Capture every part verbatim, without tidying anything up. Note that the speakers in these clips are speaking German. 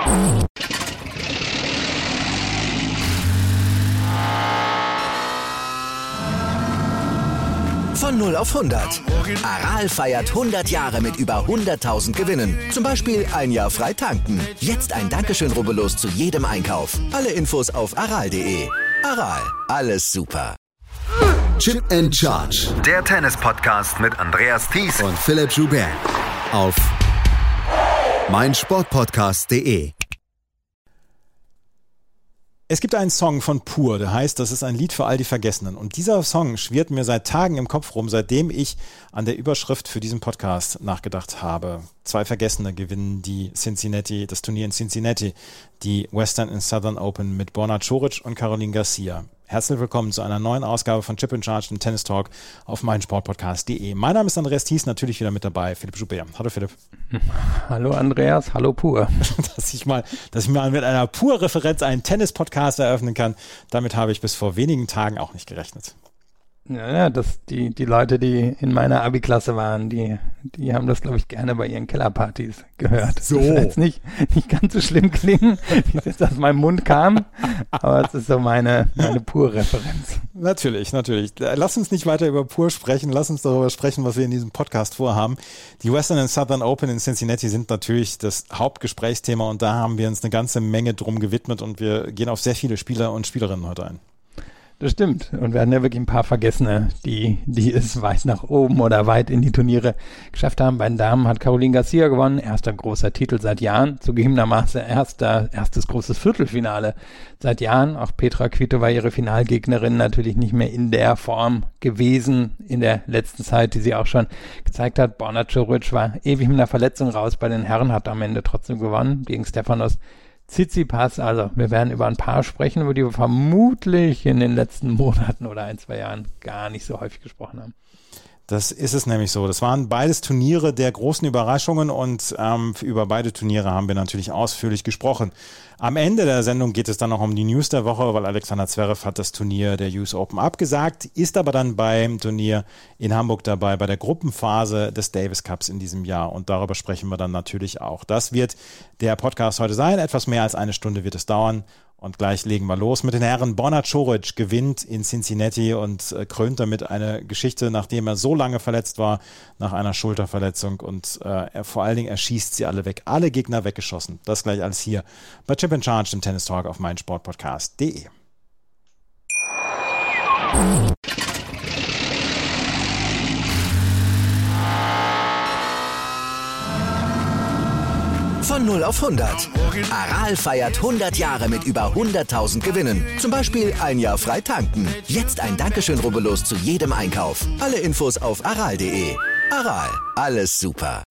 Von null auf hundert. Aral feiert hundert Jahre mit über hunderttausend Gewinnen. Zum Beispiel ein Jahr frei tanken. Jetzt ein Dankeschön, rubbellos zu jedem Einkauf. Alle Infos auf aral punkt de. Aral, alles super. Chip and Charge. Der Tennis-Podcast mit Andreas Thies und Philipp Joubert. Auf meinsportpodcast punkt de. Es gibt einen Song von Pur, der heißt, das ist ein Lied für all die Vergessenen. Und dieser Song schwirrt mir seit Tagen im Kopf rum, seitdem ich an der Überschrift für diesen Podcast nachgedacht habe. Zwei Vergessene gewinnen die Cincinnati, das Turnier in Cincinnati, die Western and Southern Open mit Borna Coric und Caroline Garcia. Herzlich willkommen zu einer neuen Ausgabe von Chip and Charge, dem Tennis Talk auf meinsportpodcast punkt de. Mein Name ist Andreas Thies, natürlich wieder mit dabei, Philipp Joubert. Hallo Philipp. Hallo Andreas, hallo Pur. dass ich mal, dass ich mal mit einer Pur-Referenz einen Tennis-Podcast eröffnen kann, damit habe ich bis vor wenigen Tagen auch nicht gerechnet. Ja, ja, das, die, die Leute, die in meiner Abi-Klasse waren, die, die haben das, glaube ich, gerne bei ihren Kellerpartys gehört. So. Das soll jetzt nicht, nicht ganz so schlimm klingen, wie es jetzt aus meinem Mund kam, aber es ist so meine, meine Pur-Referenz. Natürlich, natürlich. Lass uns nicht weiter über Pur sprechen, lass uns darüber sprechen, was wir in diesem Podcast vorhaben. Die Western and Southern Open in Cincinnati sind natürlich das Hauptgesprächsthema und da haben wir uns eine ganze Menge drum gewidmet und wir gehen auf sehr viele Spieler und Spielerinnen heute ein. Das stimmt. Und wir hatten ja wirklich ein paar Vergessene, die, die es weit nach oben oder weit in die Turniere geschafft haben. Bei den Damen hat Caroline Garcia gewonnen. Erster großer Titel seit Jahren. Zugegebenermaßen erster, erstes großes Viertelfinale seit Jahren. Auch Petra Kvitova, ihre Finalgegnerin, natürlich nicht mehr in der Form gewesen in der letzten Zeit, die sie auch schon gezeigt hat. Borna Coric war ewig mit einer Verletzung raus. Bei den Herren hat am Ende trotzdem gewonnen gegen Stefanos Tsitsipas. Also wir werden über ein paar sprechen, über die wir vermutlich in den letzten Monaten oder ein, zwei Jahren gar nicht so häufig gesprochen haben. Das ist es nämlich so. Das waren beides Turniere der großen Überraschungen und ähm, über beide Turniere haben wir natürlich ausführlich gesprochen. Am Ende der Sendung geht es dann noch um die News der Woche, weil Alexander Zverev hat das Turnier der U S Open abgesagt, ist aber dann beim Turnier in Hamburg dabei, bei der Gruppenphase des Davis Cups in diesem Jahr und darüber sprechen wir dann natürlich auch. Das wird der Podcast heute sein. Etwas mehr als eine Stunde wird es dauern. Und gleich legen wir los mit den Herren. Borna Coric gewinnt in Cincinnati und äh, krönt damit eine Geschichte, nachdem er so lange verletzt war, nach einer Schulterverletzung. Und äh, er, vor allen Dingen, er schießt sie alle weg. Alle Gegner weggeschossen. Das gleich alles hier bei Chip and Charge, dem Tennis Talk auf meinsportpodcast punkt de. Von null auf hundert. Aral feiert hundert Jahre mit über hunderttausend Gewinnen. Zum Beispiel ein Jahr frei tanken. Jetzt ein Dankeschön, rubbellos zu jedem Einkauf. Alle Infos auf aral punkt de. Aral, alles super.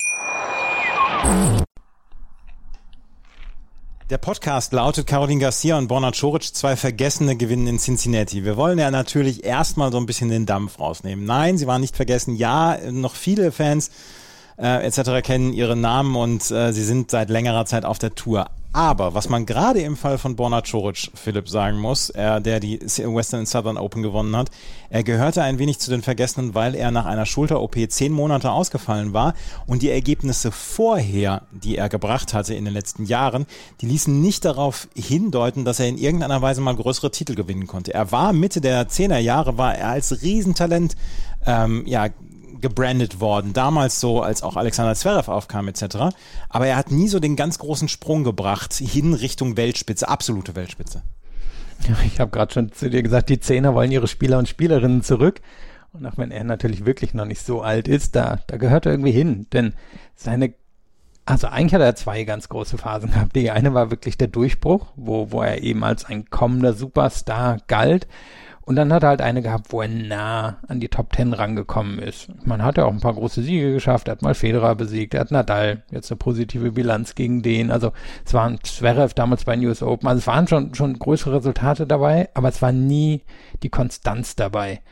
Der Podcast lautet Caroline Garcia und Borna Coric, zwei Vergessene gewinnen in Cincinnati. Wir wollen ja natürlich erstmal so ein bisschen den Dampf rausnehmen. Nein, sie waren nicht vergessen. Ja, noch viele Fans Äh, et cetera kennen ihre Namen und äh, sie sind seit längerer Zeit auf der Tour. Aber was man gerade im Fall von Borna Coric, Philipp, sagen muss, er, der die Western and Southern Open gewonnen hat, er gehörte ein wenig zu den Vergessenen, weil er nach einer Schulter-O P zehn Monate ausgefallen war und die Ergebnisse vorher, die er gebracht hatte in den letzten Jahren, die ließen nicht darauf hindeuten, dass er in irgendeiner Weise mal größere Titel gewinnen konnte. Er war Mitte der zehner Jahre, war er als Riesentalent, ähm, ja, gebrandet worden, damals so, als auch Alexander Zverev aufkam et cetera. Aber er hat nie so den ganz großen Sprung gebracht, hin Richtung Weltspitze, absolute Weltspitze. Ja, ich habe gerade schon zu dir gesagt, die Zehner wollen ihre Spieler und Spielerinnen zurück. Und auch wenn er natürlich wirklich noch nicht so alt ist, da, da gehört er irgendwie hin. Denn seine, also eigentlich hat er zwei ganz große Phasen gehabt. Die eine war wirklich der Durchbruch, wo, wo er eben als ein kommender Superstar galt. Und dann hat er halt eine gehabt, wo er nah an die Top Ten rangekommen ist. Man hat ja auch ein paar große Siege geschafft, er hat mal Federer besiegt, er hat Nadal, jetzt eine positive Bilanz gegen den. Also es waren Zverev damals bei den U S Open, also es waren schon, schon größere Resultate dabei, aber es war nie die Konstanz dabei.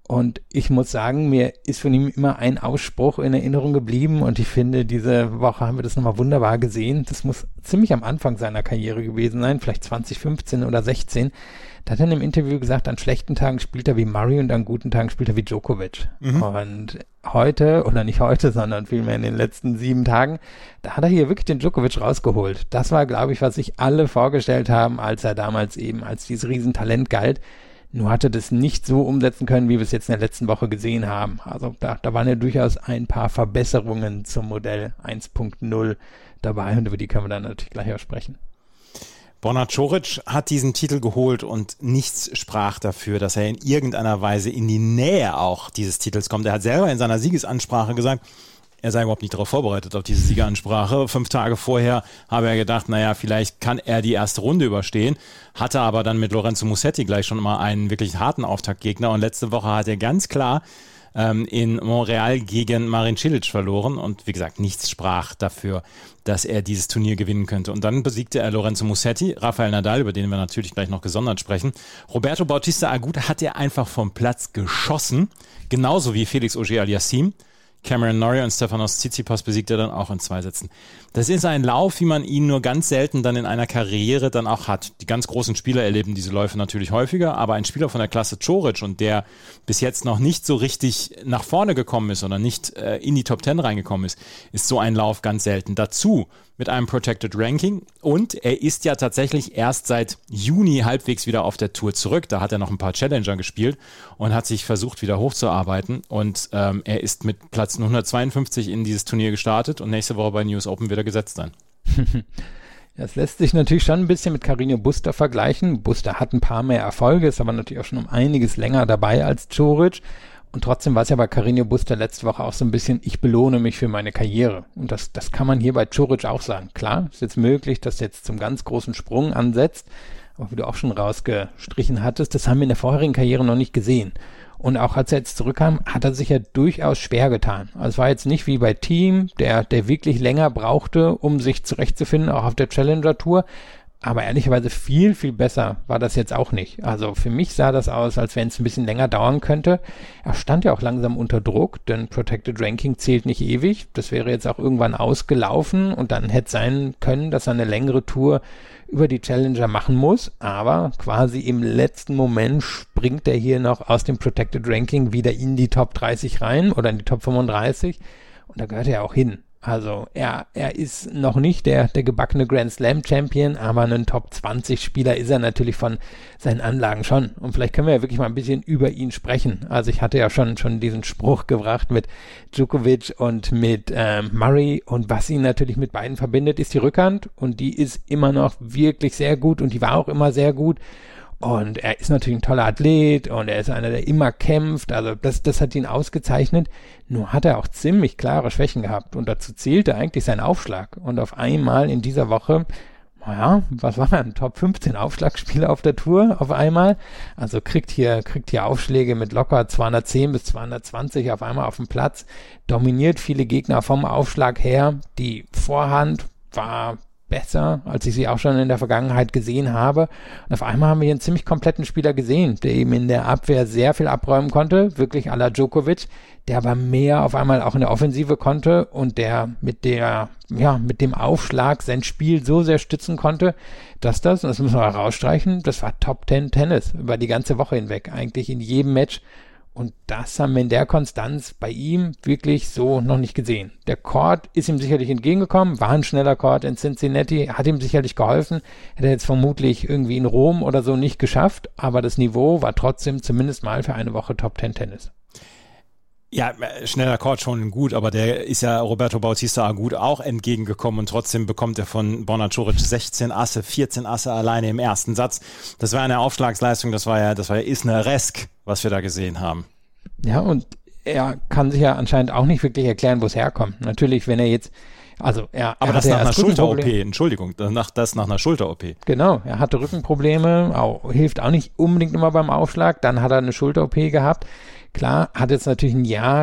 Und ich muss sagen, mir ist von ihm immer ein Ausspruch in Erinnerung geblieben und ich finde, diese Woche haben wir das nochmal wunderbar gesehen. Das muss ziemlich am Anfang seiner Karriere gewesen sein, vielleicht zwanzig fünfzehn oder sechzehn. Da hat er in einem Interview gesagt, an schlechten Tagen spielt er wie Murray und an guten Tagen spielt er wie Djokovic. Mhm. Und heute, oder nicht heute, sondern vielmehr in den letzten sieben Tagen, da hat er hier wirklich den Djokovic rausgeholt. Das war, glaube ich, was sich alle vorgestellt haben, als er damals eben als dieses Riesentalent galt. Nur hat er das nicht so umsetzen können, wie wir es jetzt in der letzten Woche gesehen haben. Also da, da waren ja durchaus ein paar Verbesserungen zum Modell eins Punkt null dabei und über die können wir dann natürlich gleich auch sprechen. Borna Coric hat diesen Titel geholt und nichts sprach dafür, dass er in irgendeiner Weise in die Nähe auch dieses Titels kommt. Er hat selber in seiner Siegesansprache gesagt, er sei überhaupt nicht darauf vorbereitet, auf diese Siegesansprache. Fünf Tage vorher habe er gedacht, naja, vielleicht kann er die erste Runde überstehen, hatte aber dann mit Lorenzo Musetti gleich schon mal einen wirklich harten Auftaktgegner und letzte Woche hat er ganz klar ähm, in Montreal gegen Marin Cilic verloren und wie gesagt, nichts sprach dafür, dass er dieses Turnier gewinnen könnte. Und dann besiegte er Lorenzo Musetti, Rafael Nadal, über den wir natürlich gleich noch gesondert sprechen. Roberto Bautista Agut hat er einfach vom Platz geschossen, genauso wie Felix Auger-Aliassime. Cameron Norrie und Stefanos Tsitsipas besiegt er dann auch in zwei Sätzen. Das ist ein Lauf, wie man ihn nur ganz selten dann in einer Karriere dann auch hat. Die ganz großen Spieler erleben diese Läufe natürlich häufiger, aber ein Spieler von der Klasse Coric und der bis jetzt noch nicht so richtig nach vorne gekommen ist oder nicht äh, in die Top Ten reingekommen ist, ist so ein Lauf ganz selten. Dazu mit einem Protected Ranking und er ist ja tatsächlich erst seit Juni halbwegs wieder auf der Tour zurück. Da hat er noch ein paar Challenger gespielt und hat sich versucht wieder hochzuarbeiten und ähm, er ist mit Platz hundertzweiundfünfzig in dieses Turnier gestartet und nächste Woche bei News Open wieder gesetzt sein. Das lässt sich natürlich schon ein bisschen mit Carreño Busta vergleichen. Busta hat ein paar mehr Erfolge, ist aber natürlich auch schon um einiges länger dabei als Coric. Und trotzdem war es ja bei Carreño Busta letzte Woche auch so ein bisschen, ich belohne mich für meine Karriere. Und das, das kann man hier bei Coric auch sagen. Klar, ist jetzt möglich, dass er jetzt zum ganz großen Sprung ansetzt. Aber wie du auch schon rausgestrichen hattest, das haben wir in der vorherigen Karriere noch nicht gesehen. Und auch als er jetzt zurückkam, hat er sich ja durchaus schwer getan. Also es war jetzt nicht wie bei Thiem, der, der wirklich länger brauchte, um sich zurechtzufinden, auch auf der Challenger Tour. Aber ehrlicherweise viel, viel besser war das jetzt auch nicht. Also für mich sah das aus, als wenn es ein bisschen länger dauern könnte. Er stand ja auch langsam unter Druck, denn Protected Ranking zählt nicht ewig. Das wäre jetzt auch irgendwann ausgelaufen und dann hätte sein können, dass er eine längere Tour über die Challenger machen muss. Aber quasi im letzten Moment springt er hier noch aus dem Protected Ranking wieder in die Top dreißig rein oder in die Top fünfunddreißig. Und da gehört er auch hin. Also er er ist noch nicht der der gebackene Grand Slam Champion, aber ein Top zwanzig Spieler ist er natürlich von seinen Anlagen schon. Und vielleicht können wir ja wirklich mal ein bisschen über ihn sprechen. Also ich hatte ja schon schon diesen Spruch gebracht mit Djokovic und mit ähm, Murray und was ihn natürlich mit beiden verbindet, ist die Rückhand und die ist immer noch wirklich sehr gut und die war auch immer sehr gut. Und er ist natürlich ein toller Athlet und er ist einer, der immer kämpft. Also das, das hat ihn ausgezeichnet. Nur hat er auch ziemlich klare Schwächen gehabt. Und dazu zählte eigentlich sein Aufschlag. Und auf einmal in dieser Woche, naja, was war ein Top fünfzehn Aufschlagspieler auf der Tour auf einmal? Also kriegt hier, kriegt hier Aufschläge mit locker zweihundertzehn bis zweihundertzwanzig auf einmal auf dem Platz. Dominiert viele Gegner vom Aufschlag her. Die Vorhand war besser, als ich sie auch schon in der Vergangenheit gesehen habe. Und auf einmal haben wir hier einen ziemlich kompletten Spieler gesehen, der eben in der Abwehr sehr viel abräumen konnte, wirklich à la Djokovic, der aber mehr auf einmal auch in der Offensive konnte und der mit der, ja, mit dem Aufschlag sein Spiel so sehr stützen konnte, dass das, und das müssen wir herausstreichen, das war Top Ten Tennis über die ganze Woche hinweg, eigentlich in jedem Match. Und das haben wir in der Konstanz bei ihm wirklich so noch nicht gesehen. Der Court ist ihm sicherlich entgegengekommen, war ein schneller Court in Cincinnati, hat ihm sicherlich geholfen, hätte er jetzt vermutlich irgendwie in Rom oder so nicht geschafft, aber das Niveau war trotzdem zumindest mal für eine Woche Top Ten Tennis. Ja, schneller Court schon gut, aber der ist ja Roberto Bautista Agut auch entgegengekommen und trotzdem bekommt er von Borna Coric sechzehn Asse, vierzehn Asse alleine im ersten Satz. Das war eine Aufschlagsleistung, das war ja, das war ja Isner-esk, was wir da gesehen haben. Ja, und er kann sich ja anscheinend auch nicht wirklich erklären, wo es herkommt. Natürlich, wenn er jetzt, also er, aber er das nach einer Schulter-O P, Rückenproblem- Entschuldigung, das, das nach einer Schulter-O P. Genau, er hatte Rückenprobleme, auch, hilft auch nicht unbedingt immer beim Aufschlag, dann hat er eine Schulter-O P gehabt. Klar, hat jetzt natürlich ein Jahr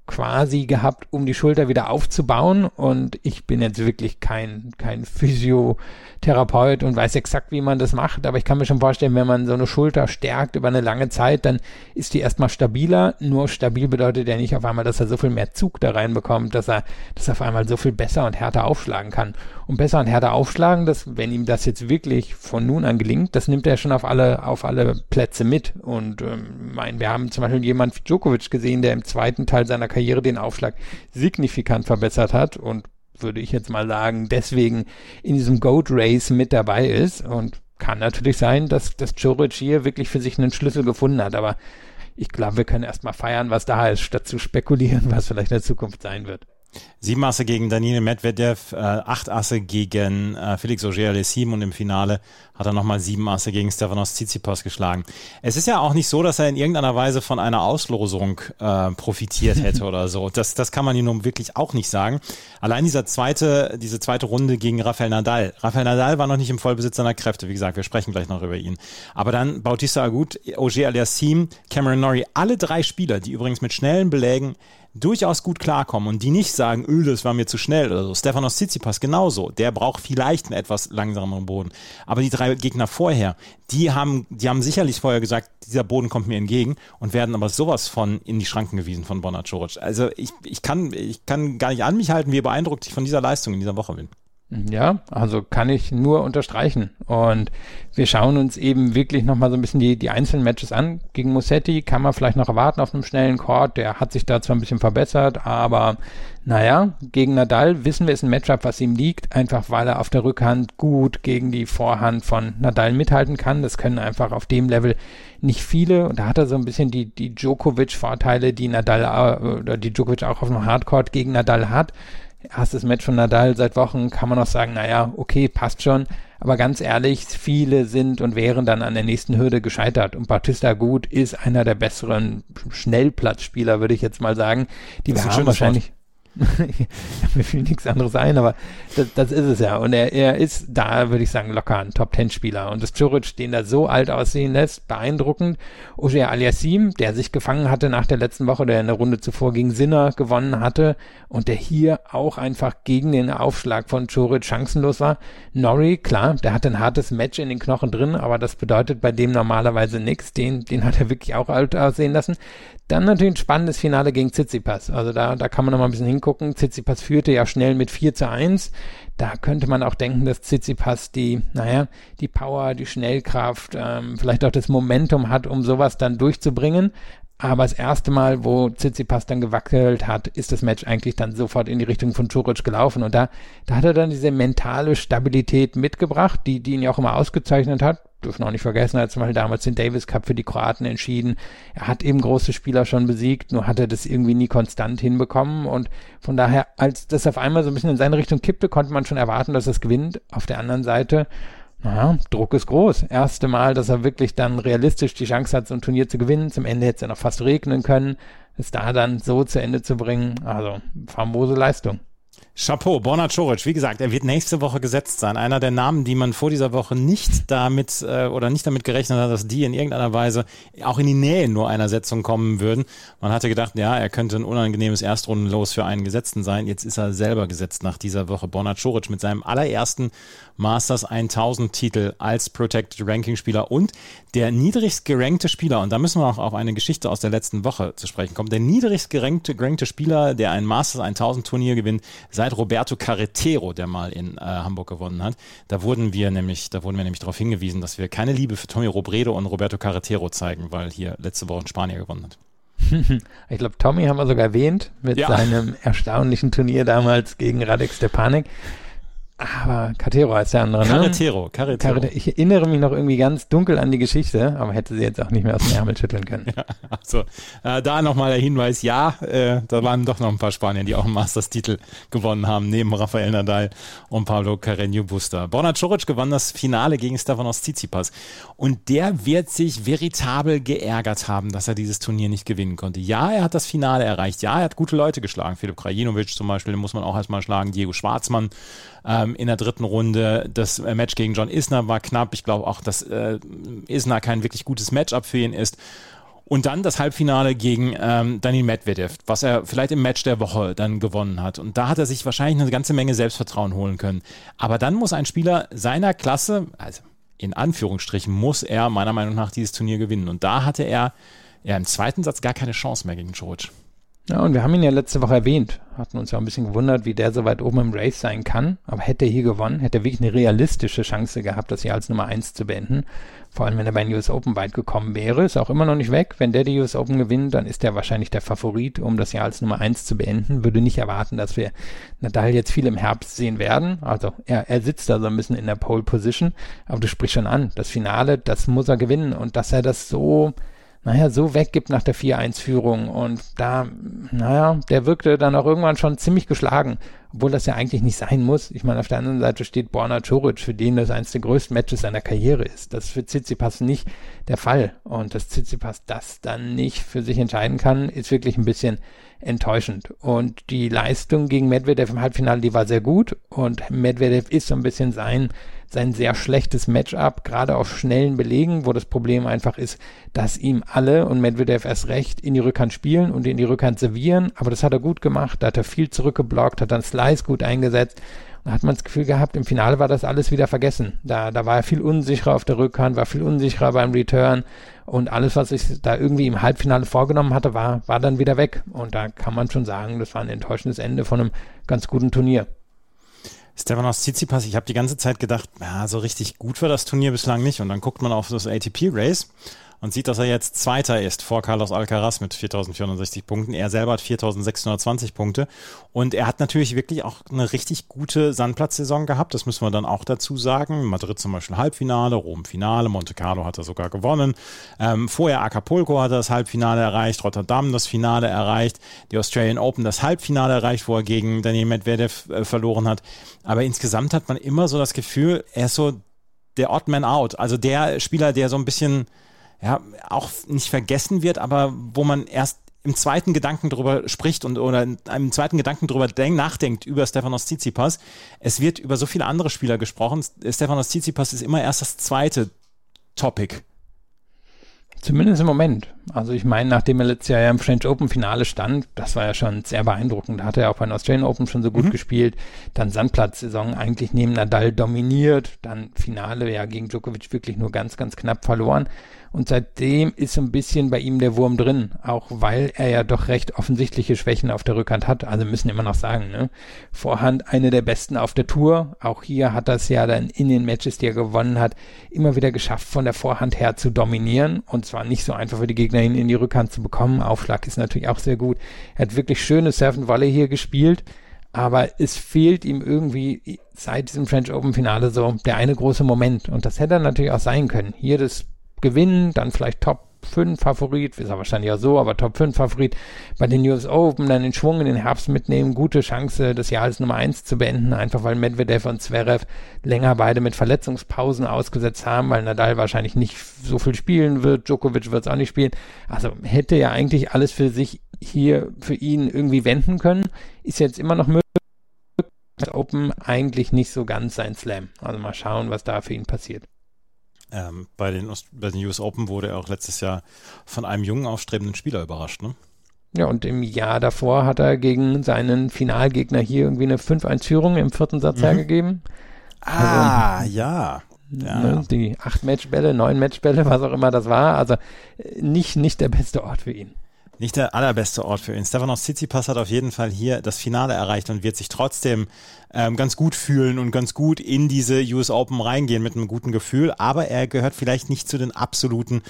quasi gehabt, um die Schulter wieder aufzubauen, und ich bin jetzt wirklich kein, kein Physiotherapeut und weiß exakt, wie man das macht, aber ich kann mir schon vorstellen, wenn man so eine Schulter stärkt über eine lange Zeit, dann ist die erstmal stabiler, nur stabil bedeutet ja nicht auf einmal, dass er so viel mehr Zug da reinbekommt, dass er, dass er auf einmal so viel besser und härter aufschlagen kann. Und besser und härter aufschlagen, das, wenn ihm das jetzt wirklich von nun an gelingt, das nimmt er schon auf alle, auf alle Plätze mit. Und ähm, mein, wir haben zum Beispiel jemanden wie Djokovic gesehen, der im zweiten Teil seiner Karriere den Aufschlag signifikant verbessert hat und würde ich jetzt mal sagen, deswegen in diesem Goat-Race mit dabei ist. Und kann natürlich sein, dass, dass Djoric hier wirklich für sich einen Schlüssel gefunden hat. Aber ich glaube, wir können erstmal feiern, was da ist, statt zu spekulieren, was vielleicht in der Zukunft sein wird. Sieben Asse gegen Daniil Medvedev, äh, acht Asse gegen äh, Felix Auger-Aliassime und im Finale hat er nochmal sieben Asse gegen Stefanos Tsitsipas geschlagen. Es ist ja auch nicht so, dass er in irgendeiner Weise von einer Auslosung äh, profitiert hätte oder so. Das, das kann man ihm nun wirklich auch nicht sagen. Allein dieser zweite, diese zweite Runde gegen Rafael Nadal. Rafael Nadal war noch nicht im Vollbesitz seiner Kräfte. Wie gesagt, wir sprechen gleich noch über ihn. Aber dann Bautista Agut, Auger-Aliassime, Cameron Norrie, alle drei Spieler, die übrigens mit schnellen Belägen durchaus gut klarkommen und die nicht sagen, öh, das war mir zu schnell oder so. Stefanos Tsitsipas genauso. Der braucht vielleicht einen etwas langsameren Boden. Aber die drei Gegner vorher, die haben, die haben sicherlich vorher gesagt, dieser Boden kommt mir entgegen und werden aber sowas von in die Schranken gewiesen von Borna Coric. Also ich, ich kann, ich kann gar nicht an mich halten, wie beeindruckt ich von dieser Leistung in dieser Woche bin. Ja, also kann ich nur unterstreichen. Und wir schauen uns eben wirklich nochmal so ein bisschen die, die einzelnen Matches an. Gegen Musetti kann man vielleicht noch erwarten auf einem schnellen Court. Der hat sich da zwar ein bisschen verbessert, aber naja, gegen Nadal wissen wir, ist ein Matchup, was ihm liegt, einfach weil er auf der Rückhand gut gegen die Vorhand von Nadal mithalten kann. Das können einfach auf dem Level nicht viele. Und da hat er so ein bisschen die, die Djokovic-Vorteile, die Nadal oder die Djokovic auch auf dem Hardcourt gegen Nadal hat. Erstes Match von Nadal seit Wochen, kann man auch sagen, naja, okay, passt schon. Aber ganz ehrlich, viele sind und wären dann an der nächsten Hürde gescheitert. Und Bautista Agut ist einer der besseren Schnellplatzspieler, würde ich jetzt mal sagen. Die wir haben wahrscheinlich... mir fiel nichts anderes ein, aber das, das ist es ja. Und er, er ist da, würde ich sagen, locker ein Top-Ten-Spieler. Und das Djoric, den er so alt aussehen lässt, beeindruckend. Auger-Aliassime, der sich gefangen hatte nach der letzten Woche, der in der Runde zuvor gegen Sinner gewonnen hatte und der hier auch einfach gegen den Aufschlag von Djoric chancenlos war. Norrie, klar, der hatte ein hartes Match in den Knochen drin, aber das bedeutet bei dem normalerweise nichts. Den, den hat er wirklich auch alt aussehen lassen. Dann natürlich ein spannendes Finale gegen Tsitsipas. Also da, da kann man noch mal ein bisschen hingucken. Tsitsipas führte ja schnell mit vier zu eins. Da könnte man auch denken, dass Tsitsipas die, naja, die Power, die Schnellkraft, ähm, vielleicht auch das Momentum hat, um sowas dann durchzubringen. Aber das erste Mal, wo Tsitsipas dann gewackelt hat, ist das Match eigentlich dann sofort in die Richtung von Djoric gelaufen. Und da, da hat er dann diese mentale Stabilität mitgebracht, die, die ihn ja auch immer ausgezeichnet hat. Dürfen auch nicht vergessen, er hat zum Beispiel damals den Davis Cup für die Kroaten entschieden. Er hat eben große Spieler schon besiegt, nur hat er das irgendwie nie konstant hinbekommen. Und von daher, als das auf einmal so ein bisschen in seine Richtung kippte, konnte man schon erwarten, dass er es gewinnt. Auf der anderen Seite, naja, Druck ist groß. Erste Mal, dass er wirklich dann realistisch die Chance hat, so ein Turnier zu gewinnen. Zum Ende hätte es ja noch fast regnen können. Es da dann so zu Ende zu bringen, also famose Leistung. Chapeau, Borna Coric, wie gesagt, er wird nächste Woche gesetzt sein. Einer der Namen, die man vor dieser Woche nicht damit äh, oder nicht damit gerechnet hat, dass die in irgendeiner Weise auch in die Nähe nur einer Setzung kommen würden. Man hatte gedacht, ja, er könnte ein unangenehmes Erstrundenlos für einen Gesetzten sein. Jetzt ist er selber gesetzt nach dieser Woche. Borna Coric mit seinem allerersten Masters tausend Titel als Protected Ranking Spieler und der niedrigst gerankte Spieler, und da müssen wir auch auf eine Geschichte aus der letzten Woche zu sprechen kommen, der niedrigst gerankte, gerankte Spieler, der ein Masters tausend Turnier gewinnt, seit Roberto Carretero, der mal in äh, Hamburg gewonnen hat. Da wurden wir nämlich, da wurden wir nämlich darauf hingewiesen, dass wir keine Liebe für Tommy Robredo und Roberto Carretero zeigen, weil hier letzte Woche ein Spanier gewonnen hat. Ich glaube, Tommy haben wir sogar erwähnt mit ja. seinem erstaunlichen Turnier damals gegen Radek Stepanek. Aber Carretero heißt der andere, ne? Carretero, Carretero. Carretero. Ich erinnere mich noch irgendwie ganz dunkel an die Geschichte, aber hätte sie jetzt auch nicht mehr aus dem Ärmel schütteln können. Ja, also äh, da nochmal der Hinweis, ja, äh, da waren doch noch ein paar Spanier, die auch einen Masters-Titel gewonnen haben, neben Rafael Nadal und Pablo Carreño Busta. Borna Coric gewann das Finale gegen Stefanos Tsitsipas und der wird sich veritabel geärgert haben, dass er dieses Turnier nicht gewinnen konnte. Ja, er hat das Finale erreicht, ja, er hat gute Leute geschlagen, Filip Krajinovic zum Beispiel, den muss man auch erstmal schlagen, Diego Schwartzmann, Ähm, in der dritten Runde. Das äh, Match gegen John Isner war knapp. Ich glaube auch, dass äh, Isner kein wirklich gutes Matchup für ihn ist. Und dann das Halbfinale gegen ähm, Daniil Medvedev, was er vielleicht im Match der Woche dann gewonnen hat. Und da hat er sich wahrscheinlich eine ganze Menge Selbstvertrauen holen können. Aber dann muss ein Spieler seiner Klasse, also in Anführungsstrichen, muss er meiner Meinung nach dieses Turnier gewinnen. Und da hatte er ja im zweiten Satz gar keine Chance mehr gegen Djoric. Ja, und wir haben ihn ja letzte Woche erwähnt, hatten uns ja ein bisschen gewundert, wie der so weit oben im Race sein kann, aber hätte er hier gewonnen, hätte er wirklich eine realistische Chance gehabt, das Jahr als Nummer eins zu beenden, vor allem wenn er bei den U S Open weit gekommen wäre, ist auch immer noch nicht weg, wenn der die U S Open gewinnt, dann ist er wahrscheinlich der Favorit, um das Jahr als Nummer eins zu beenden, würde nicht erwarten, dass wir Nadal jetzt viel im Herbst sehen werden, also er, er sitzt da so ein bisschen in der Pole Position, aber du sprichst schon an, das Finale, das muss er gewinnen und dass er das so naja, so weggibt nach der vier eins Führung und da, naja, der wirkte dann auch irgendwann schon ziemlich geschlagen, obwohl das ja eigentlich nicht sein muss. Ich meine, auf der anderen Seite steht Borna Coric, für den das eines der größten Matches seiner Karriere ist. Das ist für Tsitsipas nicht der Fall und dass Tsitsipas das dann nicht für sich entscheiden kann, ist wirklich ein bisschen enttäuschend. Und die Leistung gegen Medvedev im Halbfinale, die war sehr gut und Medvedev ist so ein bisschen sein sein sehr schlechtes Matchup, gerade auf schnellen Belegen, wo das Problem einfach ist, dass ihm alle und Medvedev erst recht in die Rückhand spielen und in die Rückhand servieren, aber das hat er gut gemacht, da hat er viel zurückgeblockt, hat dann Slice gut eingesetzt und da hat man das Gefühl gehabt, im Finale war das alles wieder vergessen. Da, da war er viel unsicherer auf der Rückhand, war viel unsicherer beim Return und alles, was ich da irgendwie im Halbfinale vorgenommen hatte, war, war dann wieder weg und da kann man schon sagen, das war ein enttäuschendes Ende von einem ganz guten Turnier. Stefanos Tsitsipas, ich habe die ganze Zeit gedacht, ja, so richtig gut war das Turnier bislang nicht. Und dann guckt man auf das A T P-Race und sieht, dass er jetzt Zweiter ist vor Carlos Alcaraz mit viertausendvierhundertsechzig Punkten. Er selber hat viertausendsechshundertzwanzig Punkte. Und er hat natürlich wirklich auch eine richtig gute Sandplatzsaison gehabt. Das müssen wir dann auch dazu sagen. Madrid zum Beispiel Halbfinale, Rom Finale, Monte Carlo hat er sogar gewonnen. Ähm, vorher Acapulco hat er das Halbfinale erreicht, Rotterdam das Finale erreicht, die Australian Open das Halbfinale erreicht, wo er gegen Daniil Medvedev äh, verloren hat. Aber insgesamt hat man immer so das Gefühl, er ist so der Odd Man Out. Also der Spieler, der so ein bisschen ja, auch nicht vergessen wird, aber wo man erst im zweiten Gedanken drüber spricht und oder in einem zweiten Gedanken drüber denk, nachdenkt über Stefanos Tsitsipas. Es wird über so viele andere Spieler gesprochen. Stefanos Tsitsipas ist immer erst das zweite Topic. Zumindest im Moment. Also ich meine, nachdem er letztes Jahr ja im French Open Finale stand, das war ja schon sehr beeindruckend. Da hat er auch bei den Australian Open schon so gut mhm. gespielt. Dann Sandplatzsaison eigentlich neben Nadal dominiert. Dann Finale ja gegen Djokovic wirklich nur ganz, ganz knapp verloren. Und seitdem ist so ein bisschen bei ihm der Wurm drin, auch weil er ja doch recht offensichtliche Schwächen auf der Rückhand hat. Also müssen immer noch sagen, ne? Vorhand eine der besten auf der Tour. Auch hier hat er es ja dann in den Matches, die er gewonnen hat, immer wieder geschafft, von der Vorhand her zu dominieren. Und zwar nicht so einfach für die Gegner hin in die Rückhand zu bekommen. Aufschlag ist natürlich auch sehr gut. Er hat wirklich schöne Serve-and-Volley hier gespielt. Aber es fehlt ihm irgendwie seit diesem French Open Finale so der eine große Moment. Und das hätte er natürlich auch sein können. Hier das Gewinnen, dann vielleicht Top fünf Favorit, ist er wahrscheinlich auch so, aber Top fünf Favorit bei den U S Open, dann den Schwung in den Herbst mitnehmen, gute Chance, das Jahr als Nummer eins zu beenden, einfach weil Medvedev und Zverev länger beide mit Verletzungspausen ausgesetzt haben, weil Nadal wahrscheinlich nicht so viel spielen wird, Djokovic wird es auch nicht spielen, also hätte ja eigentlich alles für sich hier für ihn irgendwie wenden können, ist jetzt immer noch möglich, Open eigentlich nicht so ganz sein Slam, also mal schauen, was da für ihn passiert. Ähm, bei, den, bei den U S Open wurde er auch letztes Jahr von einem jungen, aufstrebenden Spieler überrascht, ne? Ja, und im Jahr davor hat er gegen seinen Finalgegner hier irgendwie eine fünf eins Führung im vierten Satz mhm. hergegeben. Ah, also, ja. ja. Ne, die acht Matchbälle, neun Matchbälle, was auch immer das war. Also nicht, nicht der beste Ort für ihn. Nicht der allerbeste Ort für ihn. Stefanos Tsitsipas hat auf jeden Fall hier das Finale erreicht und wird sich trotzdem ähm, ganz gut fühlen und ganz gut in diese U S Open reingehen mit einem guten Gefühl. Aber er gehört vielleicht nicht zu den absoluten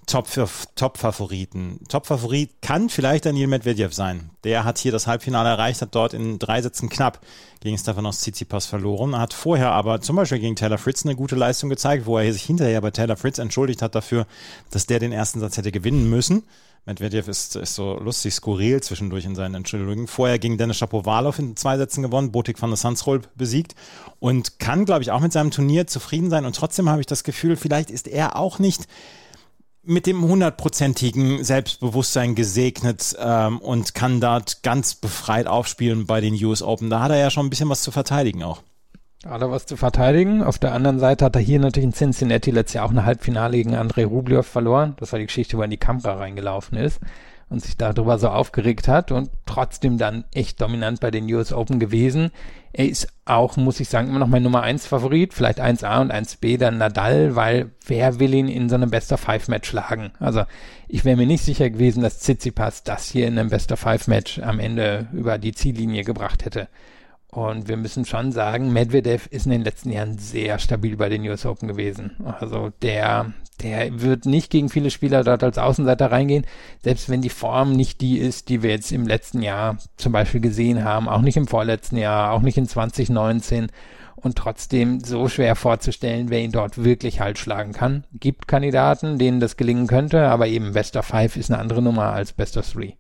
Top-Favoriten. Top-Favorit kann vielleicht Daniil Medvedev sein. Der hat hier das Halbfinale erreicht, hat dort in drei Sätzen knapp gegen Stefanos Tsitsipas verloren, hat vorher aber zum Beispiel gegen Taylor Fritz eine gute Leistung gezeigt, wo er sich hinterher bei Taylor Fritz entschuldigt hat dafür, dass der den ersten Satz hätte gewinnen müssen. Medvedev ist, ist so lustig skurril zwischendurch in seinen Entschuldigungen. Vorher gegen Denis Shapovalov in zwei Sätzen gewonnen, Botic van der Zandschulp besiegt und kann, glaube ich, auch mit seinem Turnier zufrieden sein. Und trotzdem habe ich das Gefühl, vielleicht ist er auch nicht mit dem hundertprozentigen Selbstbewusstsein gesegnet ähm, und kann dort ganz befreit aufspielen bei den U S Open. Da hat er ja schon ein bisschen was zu verteidigen auch. Hat er was zu verteidigen. Auf der anderen Seite hat er hier natürlich in Cincinnati letztes Jahr auch ein Halbfinale gegen Andrei Rublev verloren. Das war die Geschichte, wo er in die Kamera reingelaufen ist und sich darüber so aufgeregt hat und trotzdem dann echt dominant bei den U S Open gewesen. Er ist auch, muss ich sagen, immer noch mein Nummer eins Favorit, vielleicht eins A und eins B dann Nadal, weil wer will ihn in so einem Best-of-Five-Match schlagen? Also ich wäre mir nicht sicher gewesen, dass Tsitsipas das hier in einem Best-of-Five-Match am Ende über die Ziellinie gebracht hätte. Und wir müssen schon sagen, Medvedev ist in den letzten Jahren sehr stabil bei den U S Open gewesen. Also der, der wird nicht gegen viele Spieler dort als Außenseiter reingehen, selbst wenn die Form nicht die ist, die wir jetzt im letzten Jahr zum Beispiel gesehen haben, auch nicht im vorletzten Jahr, auch nicht in zwanzig neunzehn und trotzdem so schwer vorzustellen, wer ihn dort wirklich halt schlagen kann. Gibt Kandidaten, denen das gelingen könnte, aber eben Best of Five ist eine andere Nummer als Best of Three.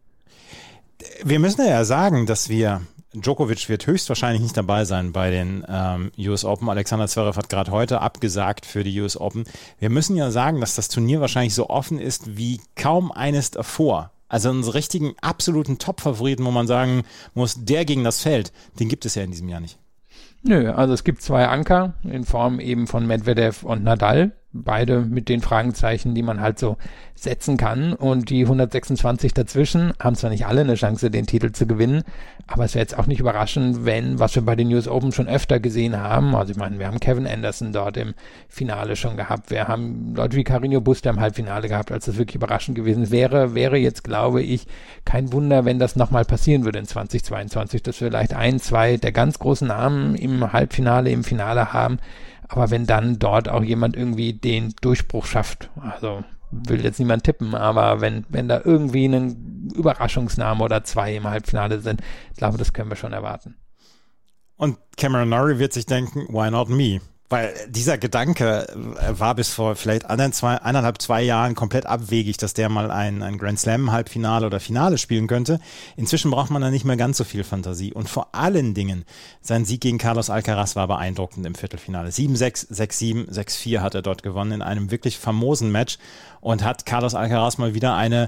Wir müssen ja sagen, dass wir Djokovic wird höchstwahrscheinlich nicht dabei sein bei den ähm, U S Open. Alexander Zverev hat gerade heute abgesagt für die U S Open. Wir müssen ja sagen, dass das Turnier wahrscheinlich so offen ist wie kaum eines davor. Also einen richtigen, absoluten Top-Favoriten, wo man sagen muss, der gegen das Feld, den gibt es ja in diesem Jahr nicht. Nö, also es gibt zwei Anker in Form eben von Medvedev und Nadal. Beide mit den Fragezeichen, die man halt so setzen kann. Und die hundertsechsundzwanzig dazwischen haben zwar nicht alle eine Chance, den Titel zu gewinnen, aber es wäre jetzt auch nicht überraschend, wenn, was wir bei den U S Open schon öfter gesehen haben, also ich meine, wir haben Kevin Anderson dort im Finale schon gehabt, wir haben Leute wie Carreño Busta im Halbfinale gehabt, als das wirklich überraschend gewesen wäre, wäre jetzt, glaube ich, kein Wunder, wenn das nochmal passieren würde in zwanzig zweiundzwanzig, dass wir vielleicht ein, zwei der ganz großen Namen im Halbfinale, im Finale haben. Aber wenn dann dort auch jemand irgendwie den Durchbruch schafft, also will jetzt niemand tippen, aber wenn wenn da irgendwie ein Überraschungsname oder zwei im Halbfinale sind, ich glaube, das können wir schon erwarten. Und Cameron Norrie wird sich denken, why not me? Weil dieser Gedanke war bis vor vielleicht eineinhalb, zwei Jahren komplett abwegig, dass der mal ein, ein Grand Slam Halbfinale oder Finale spielen könnte. Inzwischen braucht man da nicht mehr ganz so viel Fantasie. Und vor allen Dingen, sein Sieg gegen Carlos Alcaraz war beeindruckend im Viertelfinale. sieben sechs, sechs sieben, sechs vier hat er dort gewonnen in einem wirklich famosen Match und hat Carlos Alcaraz mal wieder eine,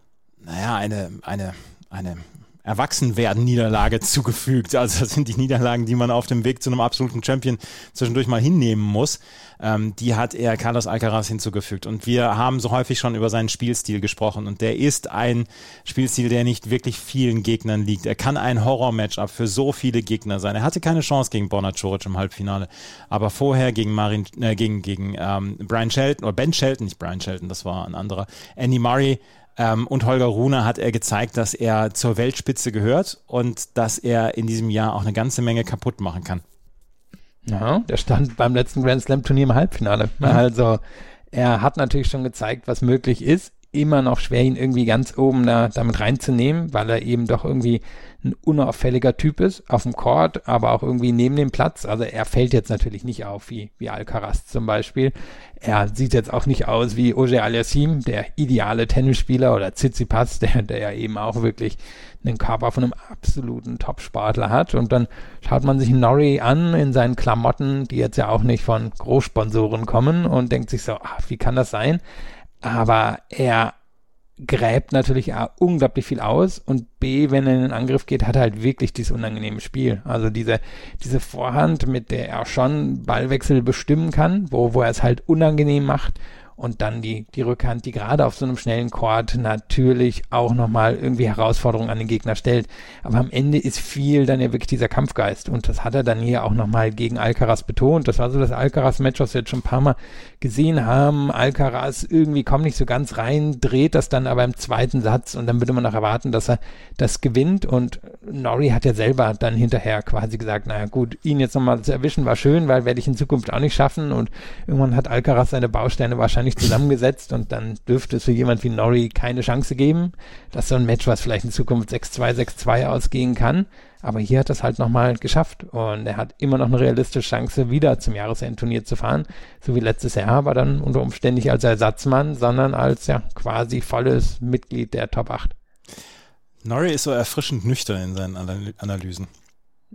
naja, eine, eine, eine Erwachsenwerden-Niederlage zugefügt. Also das sind die Niederlagen, die man auf dem Weg zu einem absoluten Champion zwischendurch mal hinnehmen muss. Ähm, die hat er Carlos Alcaraz hinzugefügt. Und wir haben so häufig schon über seinen Spielstil gesprochen. Und der ist ein Spielstil, der nicht wirklich vielen Gegnern liegt. Er kann ein Horror-Matchup für so viele Gegner sein. Er hatte keine Chance gegen Borna Coric im Halbfinale. Aber vorher gegen Marin, äh, gegen, gegen ähm, Brian Shelton, oder Ben Shelton, nicht Brian Shelton, das war ein anderer, Andy Murray, Ähm, und Holger Rune hat er gezeigt, dass er zur Weltspitze gehört und dass er in diesem Jahr auch eine ganze Menge kaputt machen kann. Ja, der stand beim letzten Grand Slam Turnier im Halbfinale. Mhm. Also er hat natürlich schon gezeigt, was möglich ist. Immer noch schwer, ihn irgendwie ganz oben da, damit reinzunehmen, weil er eben doch irgendwie ein unauffälliger Typ ist auf dem Court, aber auch irgendwie neben dem Platz. Also er fällt jetzt natürlich nicht auf, wie, wie Alcaraz zum Beispiel. Er sieht jetzt auch nicht aus wie Auger-Aliassime, der ideale Tennisspieler, oder Tsitsipas, der, der ja eben auch wirklich einen Körper von einem absoluten Top-Sportler hat. Und dann schaut man sich Norrie an in seinen Klamotten, die jetzt ja auch nicht von Großsponsoren kommen, und denkt sich so, ach, wie kann das sein? Aber er gräbt natürlich A, unglaublich viel aus, und B, wenn er in den Angriff geht, hat er halt wirklich dieses unangenehme Spiel. Also diese diese Vorhand, mit der er schon Ballwechsel bestimmen kann, wo wo er es halt unangenehm macht, und dann die die Rückhand, die gerade auf so einem schnellen Court natürlich auch nochmal irgendwie Herausforderungen an den Gegner stellt. Aber am Ende ist viel dann ja wirklich dieser Kampfgeist, und das hat er dann hier auch nochmal gegen Alcaraz betont. Das war so das Alcaraz-Match, was wir jetzt schon ein paar Mal gesehen haben. Alcaraz irgendwie kommt nicht so ganz rein, dreht das dann aber im zweiten Satz, und dann würde man noch erwarten, dass er das gewinnt. Und Norrie hat ja selber dann hinterher quasi gesagt, naja gut, ihn jetzt nochmal zu erwischen war schön, weil werde ich in Zukunft auch nicht schaffen, und irgendwann hat Alcaraz seine Bausteine wahrscheinlich zusammengesetzt, und dann dürfte es für jemand wie Norrie keine Chance geben, dass so ein Match, was vielleicht in Zukunft sechs zwei, sechs zwei ausgehen kann, aber hier hat er es halt nochmal geschafft, und er hat immer noch eine realistische Chance, wieder zum Jahresendturnier zu fahren, so wie letztes Jahr, aber dann unter Umständen nicht als Ersatzmann, sondern als ja quasi volles Mitglied der Top acht. Norrie ist so erfrischend nüchtern in seinen Analysen.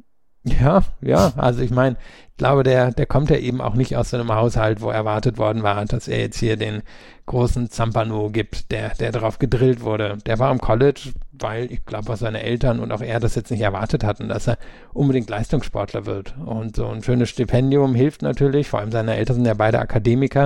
Ja, ja, also ich meine, ich glaube, der, der kommt ja eben auch nicht aus so einem Haushalt, wo erwartet worden war, dass er jetzt hier den großen Zampano gibt, der, der darauf gedrillt wurde. Der war am College, weil ich glaube, was seine Eltern und auch er das jetzt nicht erwartet hatten, dass er unbedingt Leistungssportler wird. Und so ein schönes Stipendium hilft natürlich, vor allem seine Eltern sind ja beide Akademiker.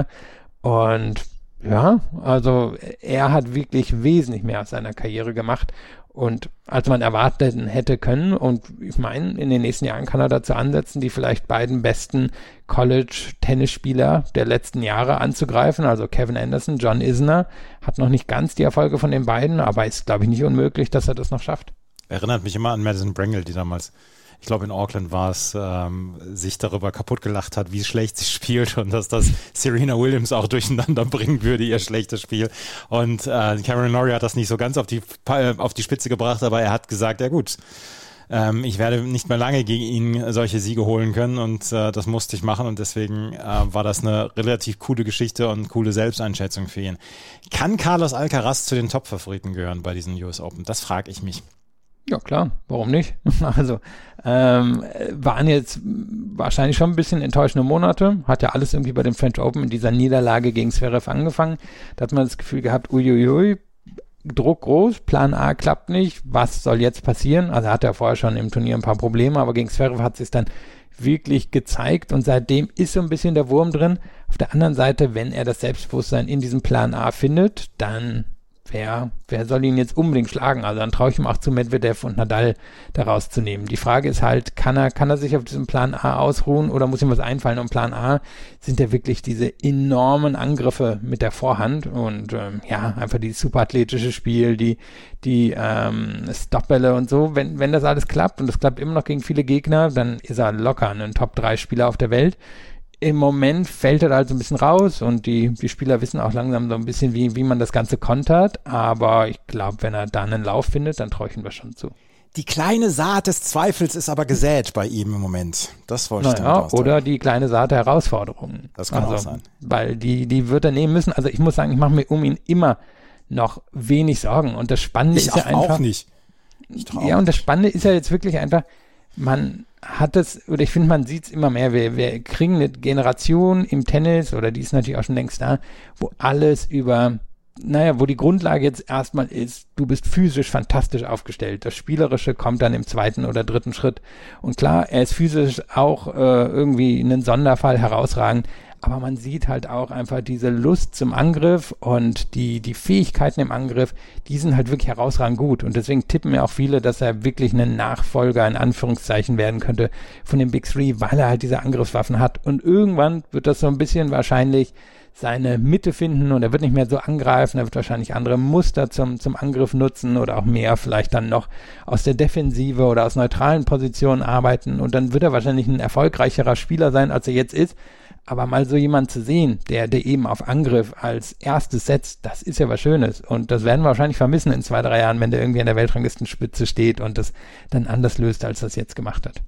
Und ja, also er hat wirklich wesentlich mehr aus seiner Karriere gemacht und als man erwarten hätte können. Und ich meine, in den nächsten Jahren kann er dazu ansetzen, die vielleicht beiden besten College-Tennisspieler der letzten Jahre anzugreifen. Also Kevin Anderson, John Isner, hat noch nicht ganz die Erfolge von den beiden, aber ist, glaube ich, nicht unmöglich, dass er das noch schafft. Erinnert mich immer an Madison Brangle, die damals, ich glaube in Auckland war es, ähm, sich darüber kaputt gelacht hat, wie schlecht sie spielt und dass das Serena Williams auch durcheinander bringen würde, ihr schlechtes Spiel. Und äh, Cameron Norrie hat das nicht so ganz auf die, auf die Spitze gebracht, aber er hat gesagt, ja gut, ähm, ich werde nicht mehr lange gegen ihn solche Siege holen können und äh, das musste ich machen und deswegen äh, war das eine relativ coole Geschichte und coole Selbsteinschätzung für ihn. Kann Carlos Alcaraz zu den Top-Favoriten gehören bei diesen U S Open? Das frage ich mich. Ja, klar, warum nicht? Also, ähm, waren jetzt wahrscheinlich schon ein bisschen enttäuschende Monate. Hat ja alles irgendwie bei dem French Open in dieser Niederlage gegen Zverev angefangen. Da hat man das Gefühl gehabt, uiuiui, Druck groß, Plan A klappt nicht, was soll jetzt passieren? Also er hatte ja vorher schon im Turnier ein paar Probleme, aber gegen Zverev hat es sich dann wirklich gezeigt und seitdem ist so ein bisschen der Wurm drin. Auf der anderen Seite, wenn er das Selbstbewusstsein in diesem Plan A findet, dann Wer, wer soll ihn jetzt unbedingt schlagen? Also dann traue ich ihm auch zu Medvedev und Nadal da rauszunehmen. Die Frage ist halt, kann er, kann er sich auf diesem Plan A ausruhen oder muss ihm was einfallen? Und Plan A sind ja wirklich diese enormen Angriffe mit der Vorhand und ähm, ja, einfach dieses superathletische Spiel, die, die ähm, Stopbälle und so. Wenn, wenn das alles klappt und das klappt immer noch gegen viele Gegner, dann ist er locker ein Top drei Spieler auf der Welt. Im Moment fällt er halt so ein bisschen raus und die, die Spieler wissen auch langsam so ein bisschen, wie, wie man das Ganze kontert. Aber ich glaube, wenn er da einen Lauf findet, dann traue ich ihm das schon zu. Die kleine Saat des Zweifels ist aber gesät bei ihm im Moment. Das wollte ich naja, damit ausdrücken. Oder die kleine Saat der Herausforderungen. Das kann also, auch sein. Weil die, die wird er nehmen müssen. Also ich muss sagen, ich mache mir um ihn immer noch wenig Sorgen. Und das Spannende ich ist ja einfach... auch nicht. Ich ja, und das Spannende ist ja jetzt wirklich einfach, man hat es, oder ich finde, man sieht es immer mehr, wir, wir kriegen eine Generation im Tennis, oder die ist natürlich auch schon längst da, wo alles über, naja, wo die Grundlage jetzt erstmal ist, du bist physisch fantastisch aufgestellt. Das Spielerische kommt dann im zweiten oder dritten Schritt. Und klar, er ist physisch auch äh, irgendwie ein Sonderfall, herausragend, aber man sieht halt auch einfach diese Lust zum Angriff und die, die Fähigkeiten im Angriff, die sind halt wirklich herausragend gut. Und deswegen tippen mir auch viele, dass er wirklich ein Nachfolger in Anführungszeichen werden könnte von dem Big Three, weil er halt diese Angriffswaffen hat. Und irgendwann wird das so ein bisschen wahrscheinlich seine Mitte finden und er wird nicht mehr so angreifen, er wird wahrscheinlich andere Muster zum, zum Angriff nutzen oder auch mehr vielleicht dann noch aus der Defensive oder aus neutralen Positionen arbeiten und dann wird er wahrscheinlich ein erfolgreicherer Spieler sein, als er jetzt ist. Aber mal so jemand zu sehen, der, der eben auf Angriff als erstes setzt, das ist ja was Schönes. Und das werden wir wahrscheinlich vermissen in zwei, drei Jahren, wenn der irgendwie an der Weltranglistenspitze steht und das dann anders löst, als das jetzt gemacht hat.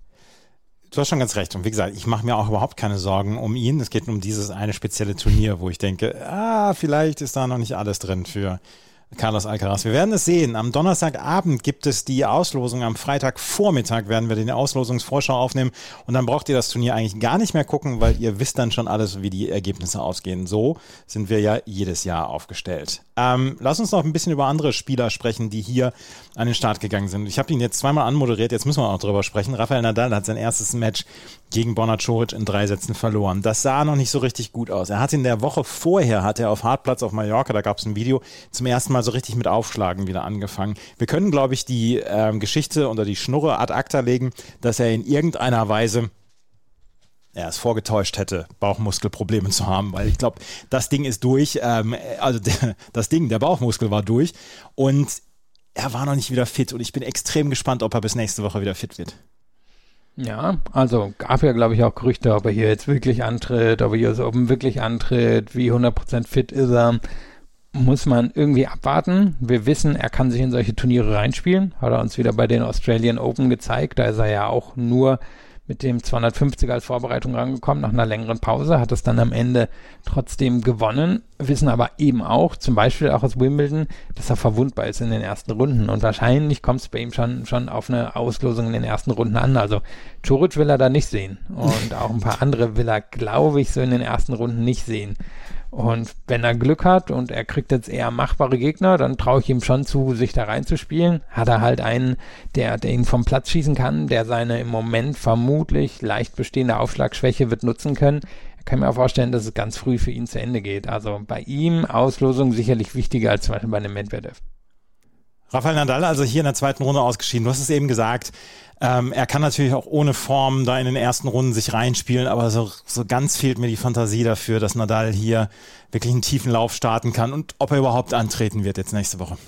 Du hast schon ganz recht. Und wie gesagt, ich mache mir auch überhaupt keine Sorgen um ihn. Es geht um dieses eine spezielle Turnier, wo ich denke, ah, vielleicht ist da noch nicht alles drin für Carlos Alcaraz. Wir werden es sehen. Am Donnerstagabend gibt es die Auslosung. Am Freitagvormittag werden wir den Auslosungsvorschau aufnehmen. Und dann braucht ihr das Turnier eigentlich gar nicht mehr gucken, weil ihr wisst dann schon alles, wie die Ergebnisse ausgehen. So sind wir ja jedes Jahr aufgestellt. Ähm, lass uns noch ein bisschen über andere Spieler sprechen, die hier an den Start gegangen sind. Ich habe ihn jetzt zweimal anmoderiert. Jetzt müssen wir auch drüber sprechen. Rafael Nadal hat sein erstes Match gegen Borna Coric in drei Sätzen verloren. Das sah noch nicht so richtig gut aus. Er hat in der Woche vorher, hat er auf Hartplatz auf Mallorca, da gab es ein Video, zum ersten Mal so richtig mit Aufschlagen wieder angefangen. Wir können, glaube ich, die ähm, Geschichte unter die Schnurre ad acta legen, dass er in irgendeiner Weise er es vorgetäuscht hätte, Bauchmuskelprobleme zu haben, weil ich glaube, das Ding ist durch, ähm, also der, das Ding, der Bauchmuskel war durch und er war noch nicht wieder fit und ich bin extrem gespannt, ob er bis nächste Woche wieder fit wird. Ja, also gab ja, glaube ich, auch Gerüchte, ob er hier jetzt wirklich antritt, ob er hier so oben wirklich antritt, wie hundert Prozent fit ist er. Muss man irgendwie abwarten. Wir wissen, er kann sich in solche Turniere reinspielen. Hat er uns wieder bei den Australian Open gezeigt. Da ist er ja auch nur mit dem zweihundertfünfziger als Vorbereitung rangekommen, nach einer längeren Pause, hat es dann am Ende trotzdem gewonnen, wissen aber eben auch, zum Beispiel auch aus Wimbledon, dass er verwundbar ist in den ersten Runden und wahrscheinlich kommt es bei ihm schon, schon auf eine Auslosung in den ersten Runden an, also Coric will er da nicht sehen und auch ein paar andere will er, glaube ich, so in den ersten Runden nicht sehen. Und wenn er Glück hat und er kriegt jetzt eher machbare Gegner, dann traue ich ihm schon zu, sich da reinzuspielen. Hat er halt einen, der, der ihn vom Platz schießen kann, der seine im Moment vermutlich leicht bestehende Aufschlagschwäche wird nutzen können. Ich kann mir auch vorstellen, dass es ganz früh für ihn zu Ende geht. Also bei ihm Auslosung sicherlich wichtiger als zum Beispiel bei einem Medvedev. Rafael Nadal also hier in der zweiten Runde ausgeschieden. Du hast es eben gesagt, ähm, er kann natürlich auch ohne Form da in den ersten Runden sich reinspielen, aber so, so ganz fehlt mir die Fantasie dafür, dass Nadal hier wirklich einen tiefen Lauf starten kann und ob er überhaupt antreten wird jetzt nächste Woche.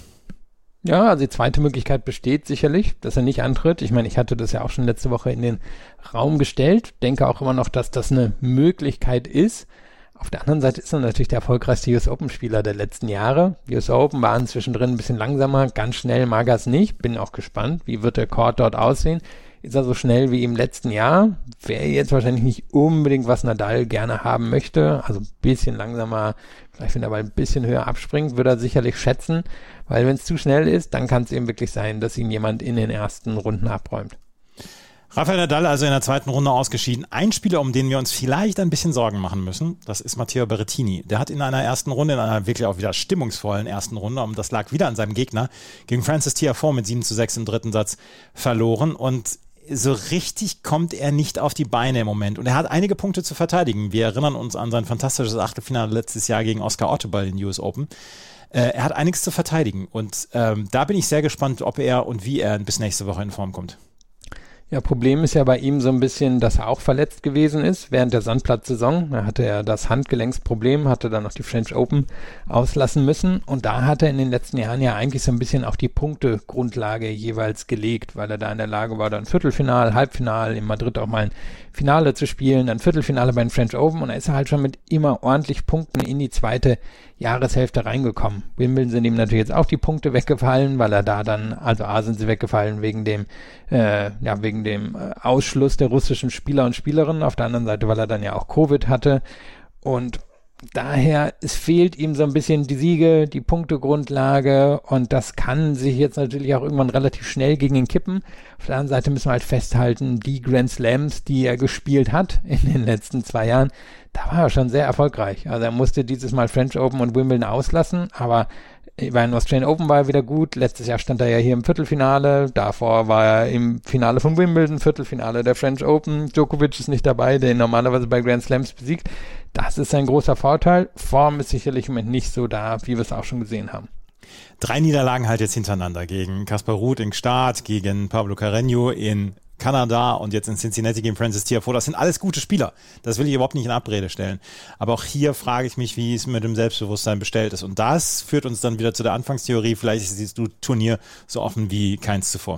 Ja, also die zweite Möglichkeit besteht sicherlich, dass er nicht antritt. Ich meine, ich hatte das ja auch schon letzte Woche in den Raum gestellt. Denke auch immer noch, dass das eine Möglichkeit ist. Auf der anderen Seite ist er natürlich der erfolgreichste U S Open-Spieler der letzten Jahre. U S Open waren zwischendrin ein bisschen langsamer, ganz schnell mag er es nicht. Bin auch gespannt, wie wird der Court dort aussehen. Ist er so schnell wie im letzten Jahr? Wäre jetzt wahrscheinlich nicht unbedingt, was Nadal gerne haben möchte. Also ein bisschen langsamer, vielleicht wenn er mal ein bisschen höher abspringt, würde er sicherlich schätzen. Weil wenn es zu schnell ist, dann kann es eben wirklich sein, dass ihn jemand in den ersten Runden abräumt. Rafael Nadal also in der zweiten Runde ausgeschieden. Ein Spieler, um den wir uns vielleicht ein bisschen Sorgen machen müssen, das ist Matteo Berrettini. Der hat in einer ersten Runde, in einer wirklich auch wieder stimmungsvollen ersten Runde, und das lag wieder an seinem Gegner, gegen Francis Tiafoe mit sieben zu sechs im dritten Satz verloren. Und so richtig kommt er nicht auf die Beine im Moment. Und er hat einige Punkte zu verteidigen. Wir erinnern uns an sein fantastisches Achtelfinale letztes Jahr gegen Oscar Otto bei den U S Open. Äh, er hat einiges zu verteidigen. Und ähm, da bin ich sehr gespannt, ob er und wie er bis nächste Woche in Form kommt. Ja, Problem ist ja bei ihm so ein bisschen, dass er auch verletzt gewesen ist während der Sandplatzsaison. Da hatte er das Handgelenksproblem, hatte dann noch die French Open auslassen müssen. Und da hat er in den letzten Jahren ja eigentlich so ein bisschen auch die Punktegrundlage jeweils gelegt, weil er da in der Lage war, dann Viertelfinale, Halbfinale, in Madrid auch mal ein Finale zu spielen, dann Viertelfinale bei den French Open. Und da ist er halt schon mit immer ordentlich Punkten in die zweite Jahreshälfte reingekommen. Wimbledon sind ihm natürlich jetzt auch die Punkte weggefallen, weil er da dann, also A sind sie weggefallen wegen dem, äh, ja, wegen dem äh, Ausschluss der russischen Spieler und Spielerinnen. Auf der anderen Seite, weil er dann ja auch Covid hatte. Und daher, es fehlt ihm so ein bisschen die Siege, die Punktegrundlage, und das kann sich jetzt natürlich auch irgendwann relativ schnell gegen ihn kippen. Auf der anderen Seite müssen wir halt festhalten, die Grand Slams, die er gespielt hat in den letzten zwei Jahren, da war er schon sehr erfolgreich. Also er musste dieses Mal French Open und Wimbledon auslassen, aber bei den Australian Open war er wieder gut. Letztes Jahr stand er ja hier im Viertelfinale. Davor war er im Finale von Wimbledon, Viertelfinale der French Open. Djokovic ist nicht dabei, der ihn normalerweise bei Grand Slams besiegt. Das ist ein großer Vorteil. Form ist sicherlich im Moment nicht so da, wie wir es auch schon gesehen haben. Drei Niederlagen halt jetzt hintereinander gegen Kaspar Ruud in Gstaad, gegen Pablo Carreño in Kanada und jetzt in Cincinnati gegen Francis Tiafoe. Das sind alles gute Spieler. Das will ich überhaupt nicht in Abrede stellen. Aber auch hier frage ich mich, wie es mit dem Selbstbewusstsein bestellt ist. Und das führt uns dann wieder zu der Anfangstheorie. Vielleicht ist dieses Turnier so offen wie keins zuvor.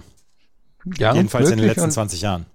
Ja, jedenfalls in den letzten zwanzig Jahren.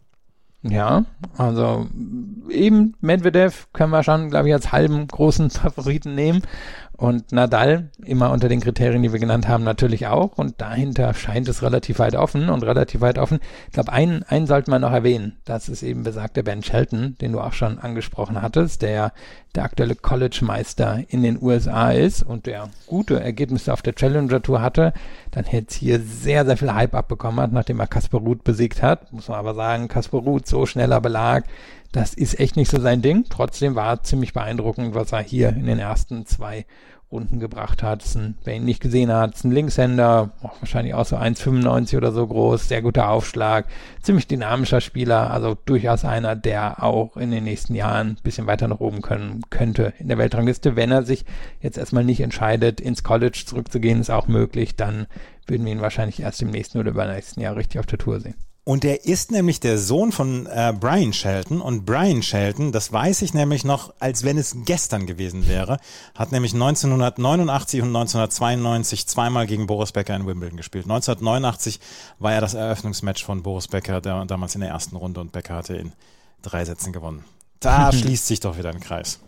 Ja, also eben Medvedev können wir schon, glaube ich, als halben großen Favoriten nehmen. Und Nadal, immer unter den Kriterien, die wir genannt haben, natürlich auch. Und dahinter scheint es relativ weit offen und relativ weit offen. Ich glaube, einen, einen sollten wir noch erwähnen. Das ist eben besagter Ben Shelton, den du auch schon angesprochen hattest, der der aktuelle College-Meister in den U S A ist und der gute Ergebnisse auf der Challenger-Tour hatte. Dann jetzt hier sehr, sehr viel Hype abbekommen hat, nachdem er Kaspar Ruud besiegt hat. Muss man aber sagen, Kaspar Ruud so schneller Belag, das ist echt nicht so sein Ding. Trotzdem war ziemlich beeindruckend, was er hier in den ersten zwei Runden gebracht hat. Ist ein, wer ihn nicht gesehen hat, ist ein Linkshänder, wahrscheinlich auch so eins Komma fünfundneunzig oder so groß, sehr guter Aufschlag, ziemlich dynamischer Spieler, also durchaus einer, der auch in den nächsten Jahren ein bisschen weiter nach oben können könnte in der Weltrangliste. Wenn er sich jetzt erstmal nicht entscheidet, ins College zurückzugehen, ist auch möglich, dann würden wir ihn wahrscheinlich erst im nächsten oder übernächsten Jahr richtig auf der Tour sehen. Und er ist nämlich der Sohn von äh, Brian Shelton. Und Brian Shelton, das weiß ich nämlich noch, als wenn es gestern gewesen wäre, hat nämlich neunzehnhundertneunundachtzig und neunzehnhundertzweiundneunzig zweimal gegen Boris Becker in Wimbledon gespielt. neunzehnhundertneunundachtzig war ja das Eröffnungsmatch von Boris Becker, der damals in der ersten Runde, und Becker hatte in drei Sätzen gewonnen. Da schließt sich doch wieder ein Kreis.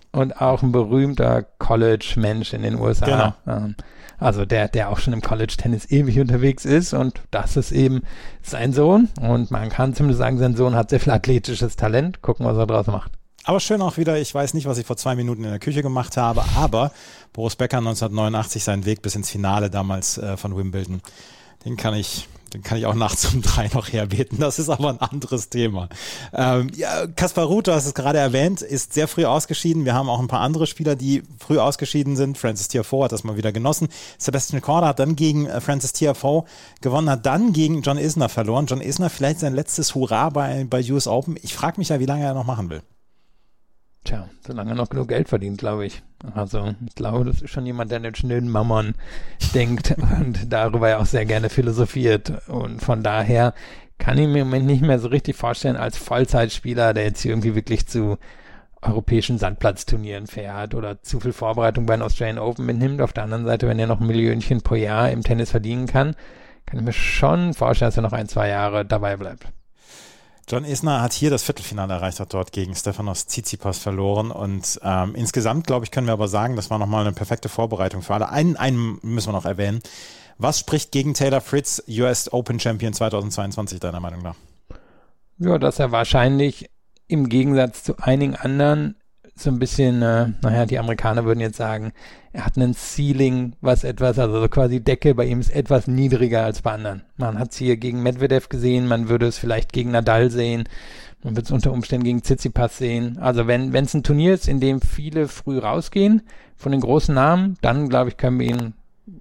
und auch ein berühmter College-Mensch in den U S A. Genau. Ähm, also der, der auch schon im College-Tennis ewig unterwegs ist und das ist eben sein Sohn und man kann zumindest sagen, sein Sohn hat sehr viel athletisches Talent. Gucken, was er draus macht. Aber schön auch wieder, ich weiß nicht, was ich vor zwei Minuten in der Küche gemacht habe, aber Boris Becker neunzehnhundertneunundachtzig, seinen Weg bis ins Finale damals äh, von Wimbledon, den kann ich... Den kann ich auch nachts um drei noch herbeten. Das ist aber ein anderes Thema. Ähm, ja, Kaspar Ruud, du hast es gerade erwähnt, ist sehr früh ausgeschieden. Wir haben auch ein paar andere Spieler, die früh ausgeschieden sind. Frances Tiafoe hat das mal wieder genossen. Sebastian Korda hat dann gegen äh, Frances Tiafoe gewonnen, hat dann gegen John Isner verloren. John Isner vielleicht sein letztes Hurra bei, bei U S Open. Ich frage mich ja, wie lange er noch machen will. Tja, solange er noch genug Geld verdient, glaube ich. Also ich glaube, das ist schon jemand, der an den schnöden Mammon denkt und darüber ja auch sehr gerne philosophiert. Und von daher kann ich mir im Moment nicht mehr so richtig vorstellen als Vollzeitspieler, der jetzt hier irgendwie wirklich zu europäischen Sandplatzturnieren fährt oder zu viel Vorbereitung bei den Australian Open mitnimmt. Auf der anderen Seite, wenn er noch ein Millionchen pro Jahr im Tennis verdienen kann, kann ich mir schon vorstellen, dass er noch ein, zwei Jahre dabei bleibt. John Isner hat hier das Viertelfinale erreicht, hat dort gegen Stefanos Tsitsipas verloren und ähm, insgesamt, glaube ich, können wir aber sagen, das war nochmal eine perfekte Vorbereitung für alle. Einen, einen müssen wir noch erwähnen. Was spricht gegen Taylor Fritz, U S Open Champion zweitausendzweiundzwanzig, deiner Meinung nach? Ja, dass er wahrscheinlich im Gegensatz zu einigen anderen so ein bisschen, äh, naja, die Amerikaner würden jetzt sagen, er hat einen Ceiling, was etwas, also quasi Decke bei ihm ist etwas niedriger als bei anderen. Man hat es hier gegen Medvedev gesehen, man würde es vielleicht gegen Nadal sehen, man wird es unter Umständen gegen Tsitsipas sehen. Also wenn wenn es ein Turnier ist, in dem viele früh rausgehen von den großen Namen, dann glaube ich, können wir ihn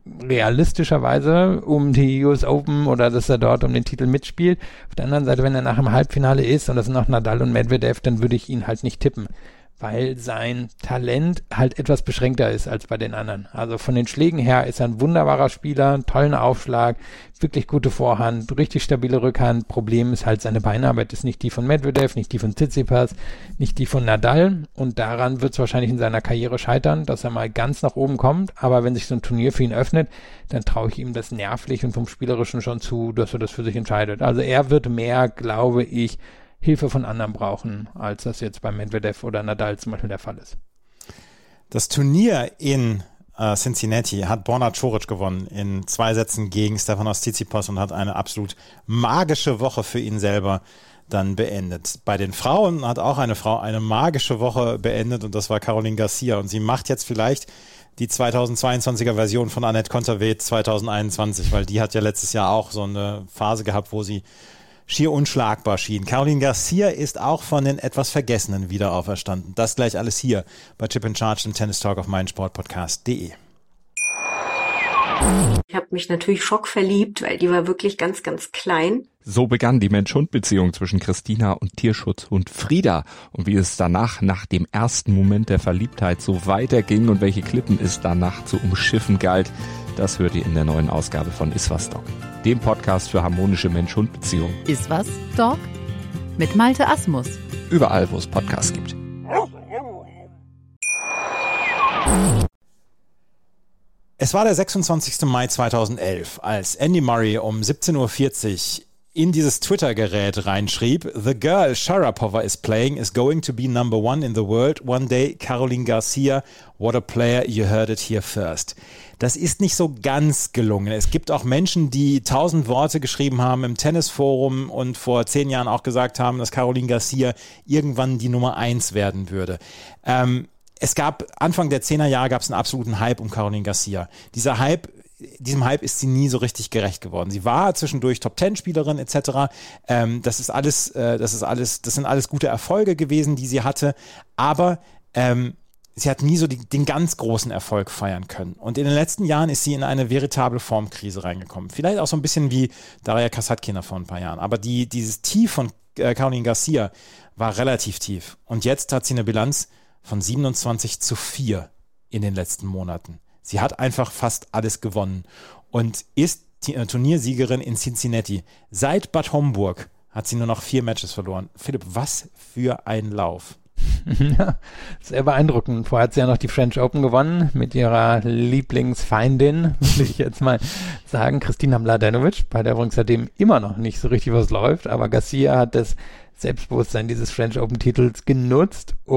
realistischerweise um die U S Open oder dass er dort um den Titel mitspielt. Auf der anderen Seite, wenn er nach dem Halbfinale ist und das sind noch Nadal und Medvedev, dann würde ich ihn halt nicht tippen, weil sein Talent halt etwas beschränkter ist als bei den anderen. Also von den Schlägen her ist er ein wunderbarer Spieler, einen tollen Aufschlag, wirklich gute Vorhand, richtig stabile Rückhand. Problem ist halt, seine Beinarbeit ist nicht die von Medvedev, nicht die von Tsitsipas, nicht die von Nadal und daran wird es wahrscheinlich in seiner Karriere scheitern, dass er mal ganz nach oben kommt, aber wenn sich so ein Turnier für ihn öffnet, dann traue ich ihm das nervlich und vom Spielerischen schon zu, dass er das für sich entscheidet. Also er wird mehr, glaube ich, Hilfe von anderen brauchen, als das jetzt bei Medvedev oder Nadal zum Beispiel der Fall ist. Das Turnier in äh, Cincinnati hat Borna Coric gewonnen in zwei Sätzen gegen Stefanos Tsitsipas und hat eine absolut magische Woche für ihn selber dann beendet. Bei den Frauen hat auch eine Frau eine magische Woche beendet und das war Caroline Garcia und sie macht jetzt vielleicht die zweitausendzweiundzwanziger Version von Anett Kontaveit zweitausendeinundzwanzig, weil die hat ja letztes Jahr auch so eine Phase gehabt, wo sie schier unschlagbar schien. Caroline Garcia ist auch von den etwas Vergessenen wieder auferstanden. Das gleich alles hier bei Chip and Charge im Tennis Talk auf meinsportpodcast punkt de. Ich habe mich natürlich schockverliebt, weil die war wirklich ganz, ganz klein. So begann die Mensch-Hund-Beziehung zwischen Christina und Tierschutzhund Frieda. Und wie es danach, nach dem ersten Moment der Verliebtheit, so weiterging und welche Klippen es danach zu umschiffen galt, das hört ihr in der neuen Ausgabe von Iswas Dog, dem Podcast für harmonische Mensch-Hund-Beziehungen. Iswas Dog mit Malte Asmus. Überall, wo es Podcasts gibt. Es war der sechsundzwanzigster Mai zweitausendelf, als Andy Murray um siebzehn Uhr vierzig in dieses Twitter-Gerät reinschrieb: The girl Sharapova is playing is going to be number one in the world one day. Caroline Garcia, what a player, you heard it here first. Das ist nicht so ganz gelungen. Es gibt auch Menschen, die tausend Worte geschrieben haben im Tennisforum und vor zehn Jahren auch gesagt haben, dass Caroline Garcia irgendwann die Nummer eins werden würde. Ähm, es gab, Anfang der zehner Jahre gab es einen absoluten Hype um Caroline Garcia. Dieser Hype, diesem Hype ist sie nie so richtig gerecht geworden. Sie war zwischendurch Top-Ten-Spielerin et cetera. Ähm, das ist alles, äh, das ist alles, das sind alles gute Erfolge gewesen, die sie hatte. Aber ähm, sie hat nie so die, den ganz großen Erfolg feiern können. Und in den letzten Jahren ist sie in eine veritable Formkrise reingekommen. Vielleicht auch so ein bisschen wie Daria Kasatkina vor ein paar Jahren. Aber die, dieses Tief von äh, Caroline Garcia war relativ tief. Und jetzt hat sie eine Bilanz von siebenundzwanzig zu vier in den letzten Monaten. Sie hat einfach fast alles gewonnen und ist die, äh, Turniersiegerin in Cincinnati. Seit Bad Homburg hat sie nur noch vier Matches verloren. Philipp, was für ein Lauf. Ja, sehr beeindruckend. Vorher hat sie ja noch die French Open gewonnen mit ihrer Lieblingsfeindin, will ich jetzt mal sagen, Kristina Mladenovic, bei der übrigens seitdem immer noch nicht so richtig was läuft, aber Garcia hat das Selbstbewusstsein dieses French Open Titels genutzt, um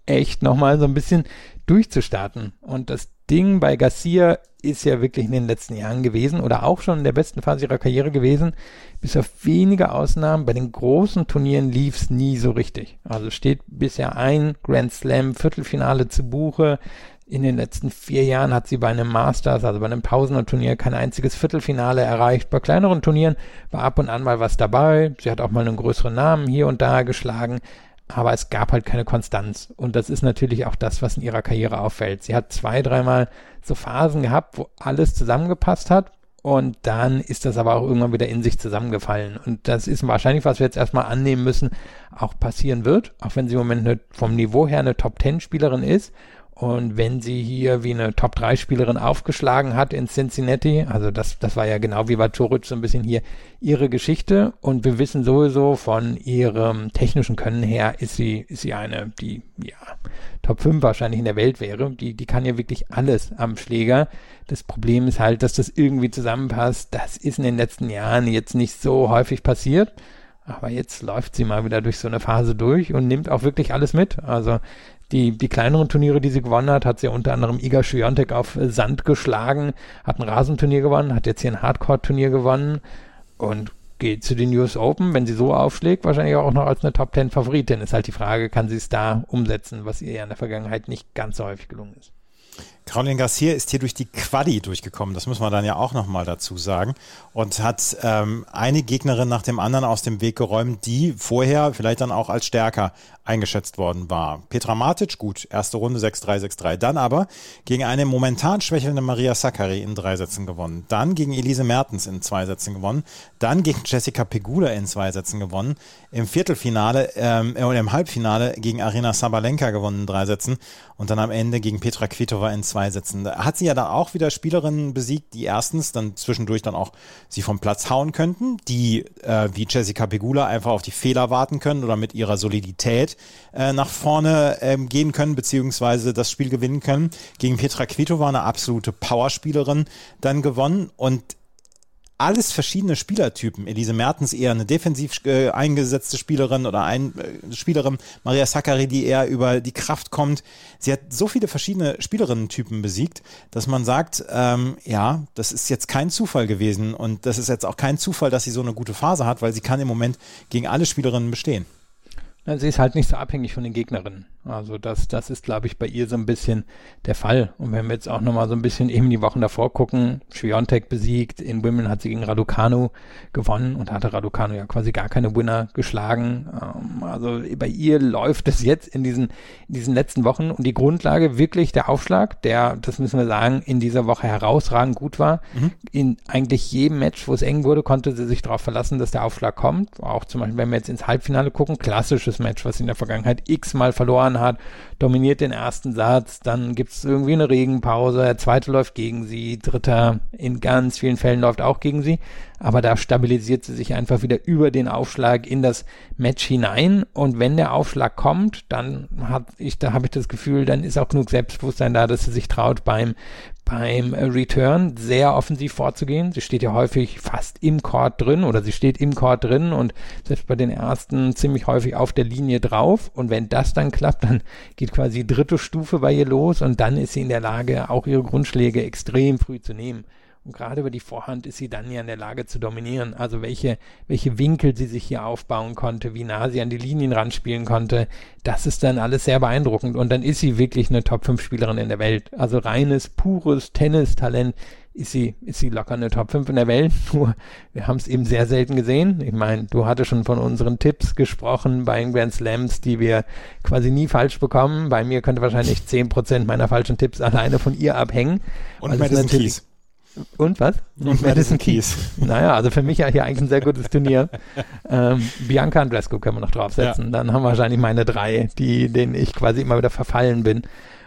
echt nochmal so ein bisschen durchzustarten. Und das Ding bei Garcia ist ja wirklich in den letzten Jahren gewesen oder auch schon in der besten Phase ihrer Karriere gewesen. Bis auf wenige Ausnahmen, bei den großen Turnieren lief es nie so richtig. Also steht bisher ein Grand Slam Viertelfinale zu Buche. In den letzten vier Jahren hat sie bei einem Masters, also bei einem Tausender-Turnier, kein einziges Viertelfinale erreicht. Bei kleineren Turnieren war ab und an mal was dabei. Sie hat auch mal einen größeren Namen hier und da geschlagen. Aber es gab halt keine Konstanz. Und das ist natürlich auch das, was in ihrer Karriere auffällt. Sie hat zwei, dreimal so Phasen gehabt, wo alles zusammengepasst hat. Und dann ist das aber auch irgendwann wieder in sich zusammengefallen. Und das ist wahrscheinlich, was wir jetzt erstmal annehmen müssen, auch passieren wird. Auch wenn sie im Moment eine, vom Niveau her eine Top-Zehn-Spielerin ist. Und wenn sie hier wie eine Top drei Spielerin aufgeschlagen hat in Cincinnati, also das, das war ja genau wie bei Coric so ein bisschen hier ihre Geschichte. Und wir wissen sowieso von ihrem technischen Können her, ist sie, ist sie eine, die, ja, Top fünf wahrscheinlich in der Welt wäre. Die, die kann ja wirklich alles am Schläger. Das Problem ist halt, dass das irgendwie zusammenpasst. Das ist in den letzten Jahren jetzt nicht so häufig passiert. Aber jetzt läuft sie mal wieder durch so eine Phase durch und nimmt auch wirklich alles mit. Also Die, die kleineren Turniere, die sie gewonnen hat, hat sie ja unter anderem Iga Swiatek auf Sand geschlagen, hat ein Rasenturnier gewonnen, hat jetzt hier ein Hardcore-Turnier gewonnen und geht zu den U S Open, wenn sie so aufschlägt, wahrscheinlich auch noch als eine Top-Ten-Favoritin. Ist halt die Frage, kann sie es da umsetzen, was ihr ja in der Vergangenheit nicht ganz so häufig gelungen ist. Caroline Garcia ist hier durch die Quali durchgekommen, das muss man dann ja auch nochmal dazu sagen, und hat ähm, eine Gegnerin nach dem anderen aus dem Weg geräumt, die vorher vielleicht dann auch als stärker eingeschätzt worden war. Petra Martic, gut, erste Runde sechs drei, sechs drei, dann aber gegen eine momentan schwächelnde Maria Sakkari in drei Sätzen gewonnen, dann gegen Elise Mertens in zwei Sätzen gewonnen, dann gegen Jessica Pegula in zwei Sätzen gewonnen, im Viertelfinale ähm, oder im Halbfinale gegen Aryna Sabalenka gewonnen in drei Sätzen und dann am Ende gegen Petra Kvitova in zwei Sätzen. Da hat sie ja dann auch wieder Spielerinnen besiegt, die erstens dann zwischendurch dann auch sie vom Platz hauen könnten, die äh, wie Jessica Pegula einfach auf die Fehler warten können oder mit ihrer Solidität äh, nach vorne ähm, gehen können, beziehungsweise das Spiel gewinnen können. Gegen Petra Kvitova, eine absolute Powerspielerin, dann gewonnen und alles verschiedene Spielertypen. Elise Mertens eher eine defensiv äh, eingesetzte Spielerin oder ein äh, Spielerin. Maria Sakkari, die eher über die Kraft kommt. Sie hat so viele verschiedene Spielerinnen-Typen besiegt, dass man sagt, ähm, ja, das ist jetzt kein Zufall gewesen und das ist jetzt auch kein Zufall, dass sie so eine gute Phase hat, weil sie kann im Moment gegen alle Spielerinnen bestehen. Sie ist halt nicht so abhängig von den Gegnerinnen. Also das, das ist, glaube ich, bei ihr so ein bisschen der Fall. Und wenn wir jetzt auch nochmal so ein bisschen eben die Wochen davor gucken, Swiatek besiegt, in Wimbledon hat sie gegen Raducanu gewonnen und hatte Raducanu ja quasi gar keine Winner geschlagen. Also bei ihr läuft es jetzt in diesen, in diesen letzten Wochen und die Grundlage wirklich der Aufschlag, der, das müssen wir sagen, in dieser Woche herausragend gut war. Mhm. In eigentlich jedem Match, wo es eng wurde, konnte sie sich darauf verlassen, dass der Aufschlag kommt. Auch zum Beispiel, wenn wir jetzt ins Halbfinale gucken, klassisches Match, was sie in der Vergangenheit x-mal verloren hat, dominiert den ersten Satz, dann gibt es irgendwie eine Regenpause, der zweite läuft gegen sie, dritter in ganz vielen Fällen läuft auch gegen sie, aber da stabilisiert sie sich einfach wieder über den Aufschlag in das Match hinein und wenn der Aufschlag kommt, dann hat ich, da habe ich das Gefühl, dann ist auch genug Selbstbewusstsein da, dass sie sich traut, beim beim Return sehr offensiv vorzugehen. Sie steht ja häufig fast im Court drin oder sie steht im Court drin und selbst bei den ersten ziemlich häufig auf der Linie drauf und wenn das dann klappt, dann geht quasi die dritte Stufe bei ihr los und dann ist sie in der Lage, auch ihre Grundschläge extrem früh zu nehmen. Und gerade über die Vorhand ist sie dann ja in der Lage zu dominieren. Also welche, welche Winkel sie sich hier aufbauen konnte, wie nah sie an die Linien ranspielen konnte, das ist dann alles sehr beeindruckend. Und dann ist sie wirklich eine Top fünf Spielerin in der Welt. Also reines, pures Tennistalent ist sie, ist sie locker eine Top fünf in der Welt. Nur, wir haben es eben sehr selten gesehen. Ich meine, du hattest schon von unseren Tipps gesprochen bei den Grand Slams, die wir quasi nie falsch bekommen. Bei mir könnte wahrscheinlich zehn Prozent meiner falschen Tipps alleine von ihr abhängen. Und Madison Keys. Und was? Und Madison Keys. Naja, also für mich ja hier eigentlich ein sehr gutes Turnier. ähm, Bianca Andreescu können wir noch draufsetzen. Ja. Dann haben wir wahrscheinlich meine drei, die, denen ich quasi immer wieder verfallen bin.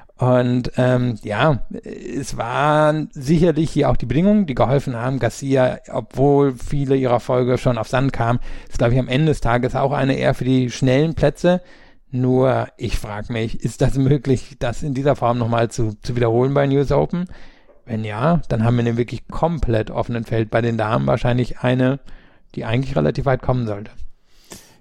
Und ähm, ja, es waren sicherlich hier auch die Bedingungen, die geholfen haben. Garcia, obwohl viele ihrer Erfolge schon auf Sand kamen, ist, glaube ich, am Ende des Tages auch eine eher für die schnellen Plätze. Nur, ich frage mich, ist das möglich, das in dieser Form nochmal zu, zu wiederholen bei den U S Open? Wenn ja, dann haben wir in einem wirklich komplett offenen Feld bei den Damen wahrscheinlich eine, die eigentlich relativ weit kommen sollte.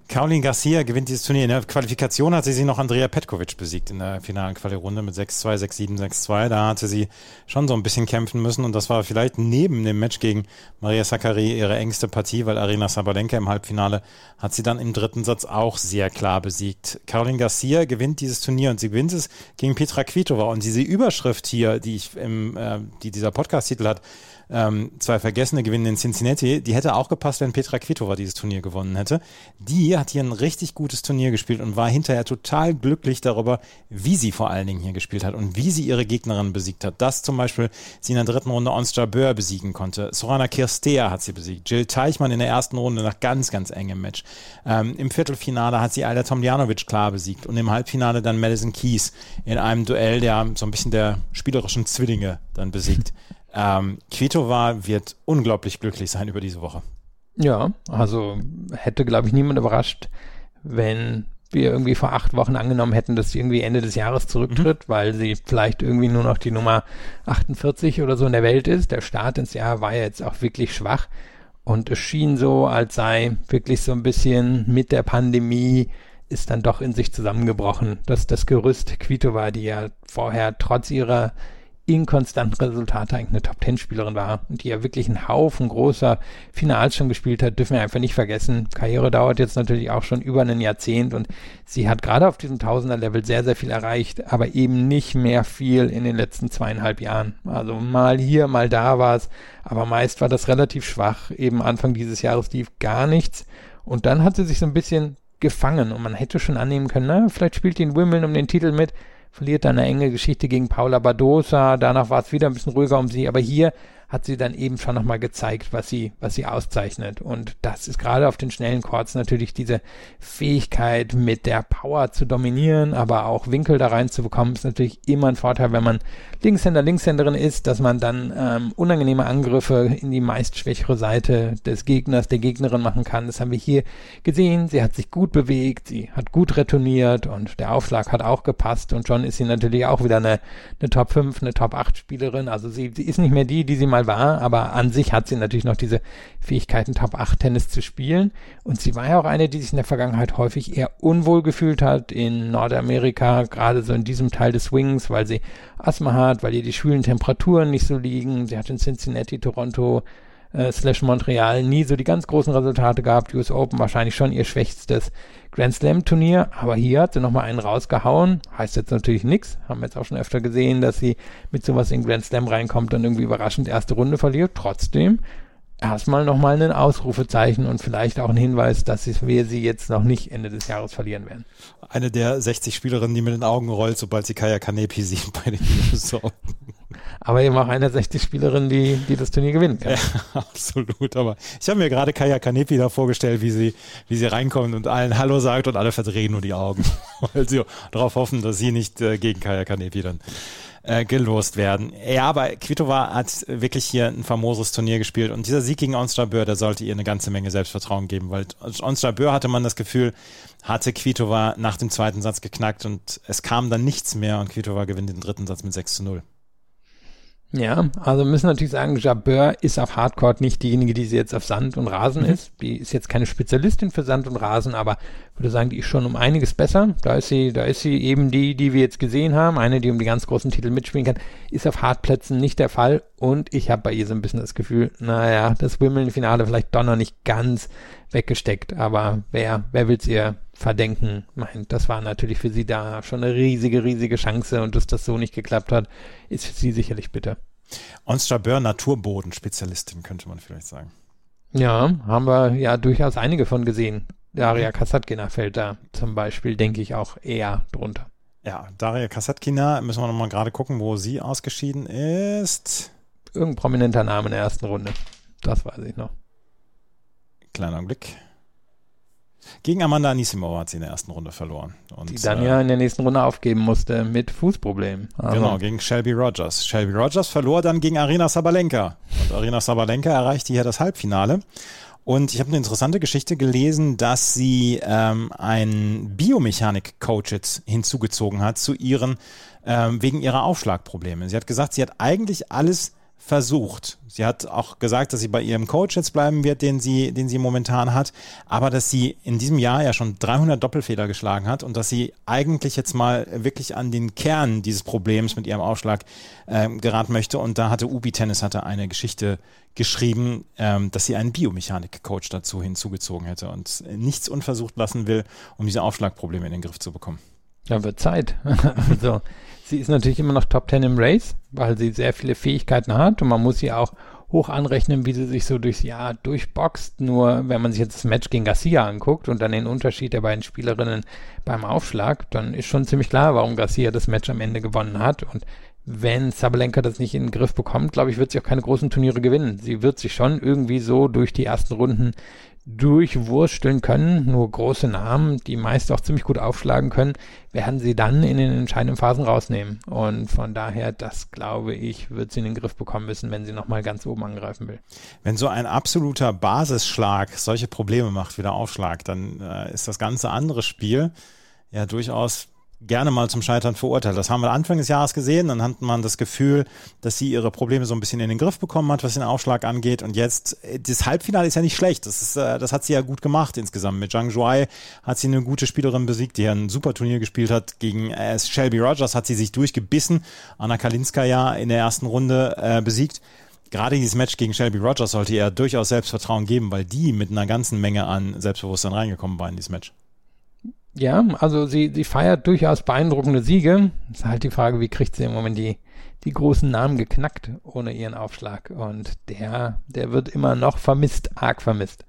Caroline Garcia gewinnt dieses Turnier. In der Qualifikation hatte sie noch Andrea Petkovic besiegt in der finalen Quali-Runde mit sechs zwei, sechs sieben, sechs zwei. Da hatte sie schon so ein bisschen kämpfen müssen und das war vielleicht neben dem Match gegen Maria Sakkari ihre engste Partie, weil Aryna Sabalenka im Halbfinale hat sie dann im dritten Satz auch sehr klar besiegt. Caroline Garcia gewinnt dieses Turnier und sie gewinnt es gegen Petra Kvitova und diese Überschrift hier, die ich im, äh, die dieser Podcast-Titel hat, Ähm, zwei Vergessene gewinnen in Cincinnati, die hätte auch gepasst, wenn Petra Kvitova dieses Turnier gewonnen hätte. Die hat hier ein richtig gutes Turnier gespielt und war hinterher total glücklich darüber, wie sie vor allen Dingen hier gespielt hat und wie sie ihre Gegnerin besiegt hat. Dass zum Beispiel sie in der dritten Runde Ons Jabeur besiegen konnte. Sorana Cirstea hat sie besiegt. Jill Teichmann in der ersten Runde nach ganz, ganz engem Match. Ähm, Im Viertelfinale hat sie Ajla Tomljanovic klar besiegt und im Halbfinale dann Madison Keys in einem Duell, der so ein bisschen der spielerischen Zwillinge dann besiegt. Ähm, Kvitova wird unglaublich glücklich sein über diese Woche. Ja, also hätte, glaube ich, niemand überrascht, wenn wir irgendwie vor acht Wochen angenommen hätten, dass sie irgendwie Ende des Jahres zurücktritt, mhm. weil sie vielleicht irgendwie nur noch die Nummer achtundvierzig oder so in der Welt ist. Der Start ins Jahr war ja jetzt auch wirklich schwach und es schien so, als sei wirklich so ein bisschen mit der Pandemie ist dann doch in sich zusammengebrochen, dass das Gerüst Kvitova, die ja vorher trotz ihrer inkonstanten Resultate eigentlich eine Top-Ten-Spielerin war und die ja wirklich einen Haufen großer Finals schon gespielt hat, dürfen wir einfach nicht vergessen. Karriere dauert jetzt natürlich auch schon über ein Jahrzehnt und sie hat gerade auf diesem Tausender-Level sehr, sehr viel erreicht, aber eben nicht mehr viel in den letzten zweieinhalb Jahren. Also mal hier, mal da war es, aber meist war das relativ schwach. Eben Anfang dieses Jahres lief gar nichts und dann hat sie sich so ein bisschen gefangen und man hätte schon annehmen können, na, vielleicht spielt die in Wimbledon um den Titel mit, verliert dann eine enge Geschichte gegen Paula Badosa, danach war es wieder ein bisschen ruhiger um sie, aber hier hat sie dann eben schon nochmal gezeigt, was sie, was sie auszeichnet. Und das ist gerade auf den schnellen Courts natürlich diese Fähigkeit, mit der Power zu dominieren, aber auch Winkel da reinzubekommen, ist natürlich immer ein Vorteil, wenn man Linkshänder, Linkshänderin ist, dass man dann ähm, unangenehme Angriffe in die meist schwächere Seite des Gegners, der Gegnerin machen kann. Das haben wir hier gesehen. Sie hat sich gut bewegt, sie hat gut retourniert und der Aufschlag hat auch gepasst und schon ist sie natürlich auch wieder eine, eine Top fünf, eine Top acht Spielerin. Also sie, sie ist nicht mehr die, die sie mal war, aber an sich hat sie natürlich noch diese Fähigkeiten, Top acht Tennis zu spielen und sie war ja auch eine, die sich in der Vergangenheit häufig eher unwohl gefühlt hat in Nordamerika, gerade so in diesem Teil des Swings, weil sie Asthma hat, weil ihr die schwülen Temperaturen nicht so liegen. Sie hat in Cincinnati, Toronto, äh, slash Montreal nie so die ganz großen Resultate gehabt. U S Open wahrscheinlich schon ihr schwächstes Grand Slam Turnier, aber hier hat sie nochmal einen rausgehauen. Heißt jetzt natürlich nichts. Haben wir jetzt auch schon öfter gesehen, dass sie mit sowas in Grand Slam reinkommt und irgendwie überraschend erste Runde verliert. Trotzdem erstmal nochmal ein Ausrufezeichen und vielleicht auch ein Hinweis, dass wir sie jetzt noch nicht Ende des Jahres verlieren werden. Eine der sechzig Spielerinnen, die mit den Augen rollt, sobald sie Kaia Kanepi sieht bei den U S Open. Aber eben auch eine der sechzig Spielerinnen, die, die das Turnier gewinnen kann. Ja, absolut. Aber ich habe mir gerade Kaia Kanepi da vorgestellt, wie sie, wie sie reinkommt und allen Hallo sagt und alle verdrehen nur die Augen, weil sie darauf hoffen, dass sie nicht äh, gegen Kaia Kanepi dann äh, gelost werden. Ja, aber Kvitova hat wirklich hier ein famoses Turnier gespielt und dieser Sieg gegen Ons Jabeur, der sollte ihr eine ganze Menge Selbstvertrauen geben, weil Ons Jabeur hatte man das Gefühl, hatte Kvitova nach dem zweiten Satz geknackt und es kam dann nichts mehr und Kvitova gewinnt den dritten Satz mit sechs zu null. Ja, also müssen natürlich sagen, Jabeur ist auf Hardcourt nicht diejenige, die sie jetzt auf Sand und Rasen mhm. ist. Die ist jetzt keine Spezialistin für Sand und Rasen, aber ich würde sagen, die ist schon um einiges besser. Da ist sie, da ist sie eben die, die wir jetzt gesehen haben. Eine, die um die ganz großen Titel mitspielen kann, ist auf Hartplätzen nicht der Fall. Und ich habe bei ihr so ein bisschen das Gefühl, naja, das Wimbledon-Finale vielleicht doch noch nicht ganz weggesteckt. Aber wer, wer will's ihr verdenken? Meint, das war natürlich für sie da schon eine riesige, riesige Chance und dass das so nicht geklappt hat, ist für sie sicherlich bitter. Ons Jabeur, Naturboden-Spezialistin, könnte man vielleicht sagen. Ja, haben wir ja durchaus einige von gesehen. Daria Kasatkina fällt da zum Beispiel, denke ich, auch eher drunter. Ja, Daria Kasatkina, müssen wir nochmal gerade gucken, wo sie ausgeschieden ist. Irgendein prominenter Name in der ersten Runde. Das weiß ich noch. Kleiner Augenblick. Gegen Amanda Anisimova hat sie in der ersten Runde verloren. Und, die dann äh, ja in der nächsten Runde aufgeben musste mit Fußproblemen. Also. Genau, gegen Shelby Rogers. Shelby Rogers verlor dann gegen Aryna Sabalenka. Und Aryna Sabalenka erreichte hier das Halbfinale. Und ich habe eine interessante Geschichte gelesen, dass sie ähm, einen Biomechanik-Coach jetzt hinzugezogen hat zu ihren, ähm, wegen ihrer Aufschlagprobleme. Sie hat gesagt, sie hat eigentlich alles versucht. Sie hat auch gesagt, dass sie bei ihrem Coach jetzt bleiben wird, den sie, den sie momentan hat, aber dass sie in diesem Jahr ja schon dreihundert Doppelfehler geschlagen hat und dass sie eigentlich jetzt mal wirklich an den Kern dieses Problems mit ihrem Aufschlag ähm, geraten möchte. Und da hatte Ubi Tennis hatte eine Geschichte geschrieben, ähm, dass sie einen Biomechanik-Coach dazu hinzugezogen hätte und nichts unversucht lassen will, um diese Aufschlagprobleme in den Griff zu bekommen. Ja, wird Zeit. Also sie ist natürlich immer noch Top Ten im Race, weil sie sehr viele Fähigkeiten hat und man muss sie auch hoch anrechnen, wie sie sich so durchs Jahr durchboxt. Nur wenn man sich jetzt das Match gegen Garcia anguckt und dann den Unterschied der beiden Spielerinnen beim Aufschlag, dann ist schon ziemlich klar, warum Garcia das Match am Ende gewonnen hat. Und wenn Sabalenka das nicht in den Griff bekommt, glaube ich, wird sie auch keine großen Turniere gewinnen. Sie wird sich schon irgendwie so durch die ersten Runden durchwursteln können, nur große Namen, die meist auch ziemlich gut aufschlagen können, werden sie dann in den entscheidenden Phasen rausnehmen. Und von daher, das glaube ich, wird sie in den Griff bekommen müssen, wenn sie nochmal ganz oben angreifen will. Wenn so ein absoluter Basisschlag solche Probleme macht wie der Aufschlag, dann äh, ist das ganze andere Spiel ja durchaus gerne mal zum Scheitern verurteilt. Das haben wir Anfang des Jahres gesehen, dann hat man das Gefühl, dass sie ihre Probleme so ein bisschen in den Griff bekommen hat, was den Aufschlag angeht, und jetzt, das Halbfinale ist ja nicht schlecht, das ist, das hat sie ja gut gemacht insgesamt. Mit Zhang Zhuai hat sie eine gute Spielerin besiegt, die ja ein super Turnier gespielt hat, gegen äh, Shelby Rogers hat sie sich durchgebissen, Anna Kalinskaya in der ersten Runde äh, besiegt. Gerade dieses Match gegen Shelby Rogers sollte ihr durchaus Selbstvertrauen geben, weil die mit einer ganzen Menge an Selbstbewusstsein reingekommen war in dieses Match. Ja, also sie, sie feiert durchaus beeindruckende Siege. Es ist halt die Frage, wie kriegt sie im Moment die, die großen Namen geknackt ohne ihren Aufschlag. Und der, der wird immer noch vermisst, arg vermisst.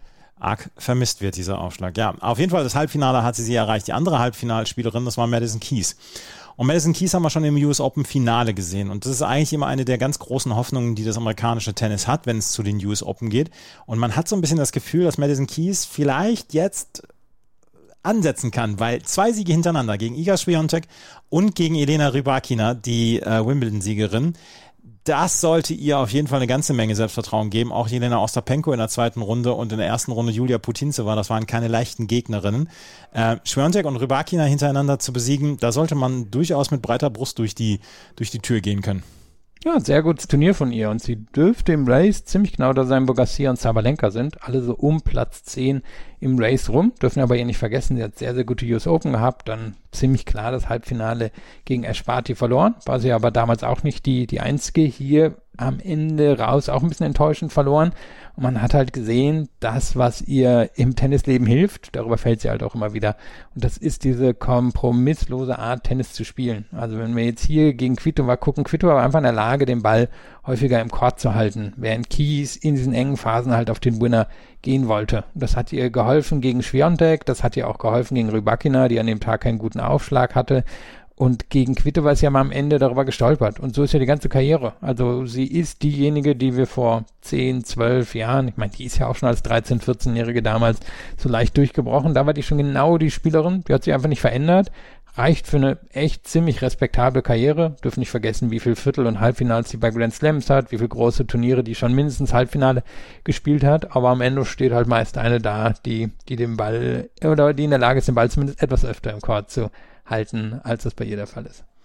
Arg vermisst wird dieser Aufschlag. Ja, auf jeden Fall das Halbfinale hat sie sie erreicht. Die andere Halbfinalspielerin, das war Madison Keys. Und Madison Keys haben wir schon im U S Open Finale gesehen. Und das ist eigentlich immer eine der ganz großen Hoffnungen, die das amerikanische Tennis hat, wenn es zu den U S Open geht. Und man hat so ein bisschen das Gefühl, dass Madison Keys vielleicht jetzt ansetzen kann, weil zwei Siege hintereinander gegen Iga Swiatek und gegen Elena Rybakina, die äh, Wimbledon-Siegerin, das sollte ihr auf jeden Fall eine ganze Menge Selbstvertrauen geben. Auch Jelena Ostapenko in der zweiten Runde und in der ersten Runde Julia Putintseva, das waren keine leichten Gegnerinnen. Äh, Swiatek und Rybakina hintereinander zu besiegen, da sollte man durchaus mit breiter Brust durch die, durch die Tür gehen können. Ja, sehr gutes Turnier von ihr und sie dürfte im Race ziemlich genau da sein, wo Garcia und Sabalenka sind. Alle so um Platz zehn im Race rum. Dürfen aber ihr nicht vergessen, sie hat sehr, sehr gute U S Open gehabt. Dann ziemlich klar das Halbfinale gegen Ash Barty verloren. War sie aber damals auch nicht die, die einzige. Hier am Ende raus auch ein bisschen enttäuschend verloren. Und man hat halt gesehen, das, was ihr im Tennisleben hilft, darüber fällt sie halt auch immer wieder. Und das ist diese kompromisslose Art, Tennis zu spielen. Also wenn wir jetzt hier gegen Kvitova gucken, Kvitova war einfach in der Lage, den Ball häufiger im Court zu halten, während Keys in diesen engen Phasen halt auf den Winner gehen wollte. Das hat ihr geholfen gegen Swiatek, das hat ihr auch geholfen gegen Rybakina, die an dem Tag keinen guten Aufschlag hatte. Und gegen Kvitova ist ja mal am Ende darüber gestolpert. Und so ist ja die ganze Karriere. Also sie ist diejenige, die wir vor zehn, zwölf Jahren, ich meine, die ist ja auch schon als dreizehn-, vierzehnjährige damals so leicht durchgebrochen. Da war die schon genau die Spielerin. Die hat sich einfach nicht verändert. Reicht für eine echt ziemlich respektable Karriere. Dürfen nicht vergessen, wie viel Viertel- und Halbfinals sie bei Grand Slams hat, wie viel große Turniere die schon mindestens Halbfinale gespielt hat. Aber am Ende steht halt meist eine da, die, die den Ball, oder die in der Lage ist, den Ball zumindest etwas öfter im Court zu halten, als das bei ihr der Fall ist.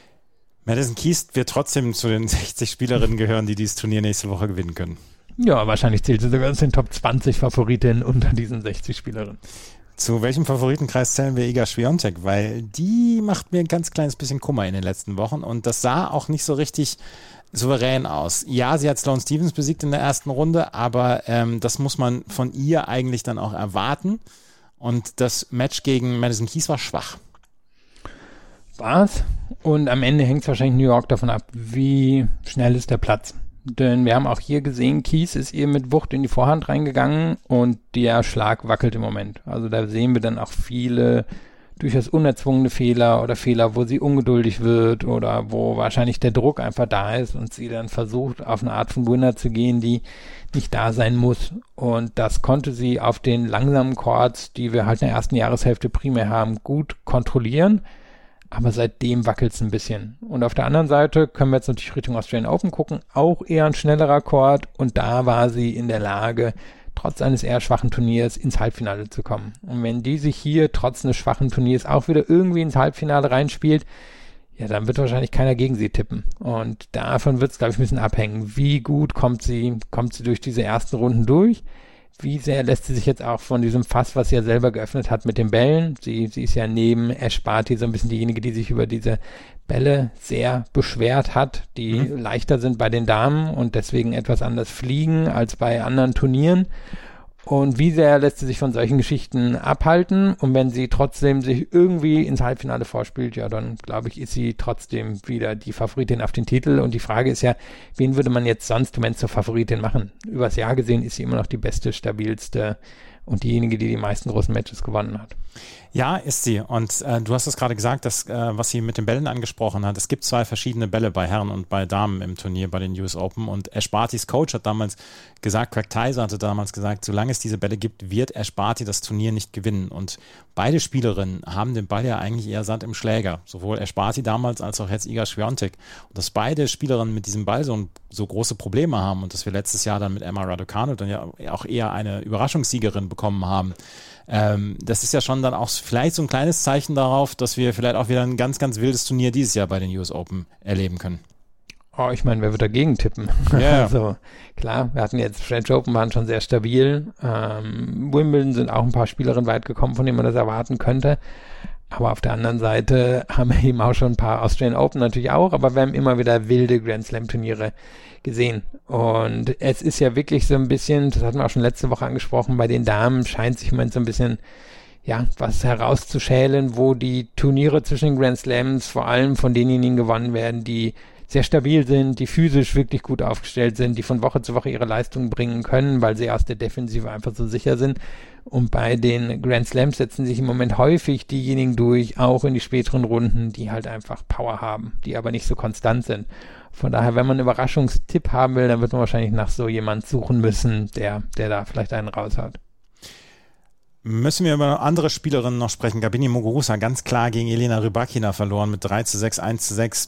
Madison Keys wird trotzdem zu den sechzig Spielerinnen gehören, die dieses Turnier nächste Woche gewinnen können. Ja, wahrscheinlich zählt sie sogar zu den Top zwanzig Favoritinnen unter diesen sechzig Spielerinnen. Zu welchem Favoritenkreis zählen wir Iga Swiatek? Weil die macht mir ein ganz kleines bisschen Kummer in den letzten Wochen und das sah auch nicht so richtig souverän aus. Ja, sie hat Sloane Stephens besiegt in der ersten Runde, aber ähm, das muss man von ihr eigentlich dann auch erwarten. Und das Match gegen Madison Keys war schwach. War's. Und am Ende hängt es wahrscheinlich New York davon ab, wie schnell ist der Platz. Denn wir haben auch hier gesehen, Keys ist ihr mit Wucht in die Vorhand reingegangen und der Schlag wackelt im Moment. Also da sehen wir dann auch viele durchaus unerzwungene Fehler oder Fehler, wo sie ungeduldig wird oder wo wahrscheinlich der Druck einfach da ist und sie dann versucht, auf eine Art von Winner zu gehen, die nicht da sein muss. Und das konnte sie auf den langsamen Courts, die wir halt in der ersten Jahreshälfte primär haben, gut kontrollieren. Aber seitdem wackelt es ein bisschen. Und auf der anderen Seite können wir jetzt natürlich Richtung Australian Open gucken. Auch eher ein schnellerer Court. Und da war sie in der Lage, trotz eines eher schwachen Turniers ins Halbfinale zu kommen. Und wenn die sich hier trotz eines schwachen Turniers auch wieder irgendwie ins Halbfinale reinspielt, ja, dann wird wahrscheinlich keiner gegen sie tippen. Und davon wird es, glaube ich, ein bisschen abhängen. Wie gut kommt sie, kommt sie durch diese ersten Runden durch? Wie sehr lässt sie sich jetzt auch von diesem Fass, was sie ja selber geöffnet hat mit den Bällen? Sie, sie ist ja neben Ash Barty so ein bisschen diejenige, die sich über diese Bälle sehr beschwert hat, die mhm. leichter sind bei den Damen und deswegen etwas anders fliegen als bei anderen Turnieren. Und wie sehr lässt sie sich von solchen Geschichten abhalten? Und wenn sie trotzdem sich irgendwie ins Halbfinale vorspielt, ja, dann glaube ich, ist sie trotzdem wieder die Favoritin auf den Titel. Und die Frage ist ja, wen würde man jetzt sonst im Moment zur Favoritin machen? Übers Jahr gesehen ist sie immer noch die beste, stabilste und diejenige, die die meisten großen Matches gewonnen hat. Ja, ist sie. Und äh, du hast es gerade gesagt, dass, äh, was sie mit den Bällen angesprochen hat. Es gibt zwei verschiedene Bälle bei Herren und bei Damen im Turnier bei den U S Open. Und Ash Bartys Coach hat damals gesagt, Craig Tyser hatte damals gesagt, solange es diese Bälle gibt, wird Ash Barty das Turnier nicht gewinnen. Und beide Spielerinnen haben den Ball ja eigentlich eher satt im Schläger. Sowohl Ash Barty damals als auch jetzt Iga Swiatek. Und dass beide Spielerinnen mit diesem Ball so, so große Probleme haben und dass wir letztes Jahr dann mit Emma Raducanu dann ja auch eher eine Überraschungssiegerin bekommen haben. Ähm, das ist ja schon dann auch vielleicht so ein kleines Zeichen darauf, dass wir vielleicht auch wieder ein ganz, ganz wildes Turnier dieses Jahr bei den U S Open erleben können. Oh, ich meine, wer wird dagegen tippen? Yeah. Also klar, wir hatten jetzt French Open, waren schon sehr stabil. Ähm, Wimbledon sind auch ein paar Spielerinnen weit gekommen, von denen man das erwarten könnte. Aber auf der anderen Seite haben wir eben auch schon ein paar Australian Open natürlich auch, aber wir haben immer wieder wilde Grand Slam Turniere gesehen. Und es ist ja wirklich so ein bisschen, das hatten wir auch schon letzte Woche angesprochen, bei den Damen scheint sich man so ein bisschen, ja, was herauszuschälen, wo die Turniere zwischen den Grand Slams vor allem von denjenigen gewonnen werden, die sehr stabil sind, die physisch wirklich gut aufgestellt sind, die von Woche zu Woche ihre Leistungen bringen können, weil sie aus der Defensive einfach so sicher sind. Und bei den Grand Slams setzen sich im Moment häufig diejenigen durch, auch in die späteren Runden, die halt einfach Power haben, die aber nicht so konstant sind. Von daher, wenn man einen Überraschungstipp haben will, dann wird man wahrscheinlich nach so jemand suchen müssen, der, der da vielleicht einen raushaut. Müssen wir über andere Spielerinnen noch sprechen. Gabini Muguruza ganz klar gegen Elena Rybakina verloren mit drei zu sechs, eins zu sechs.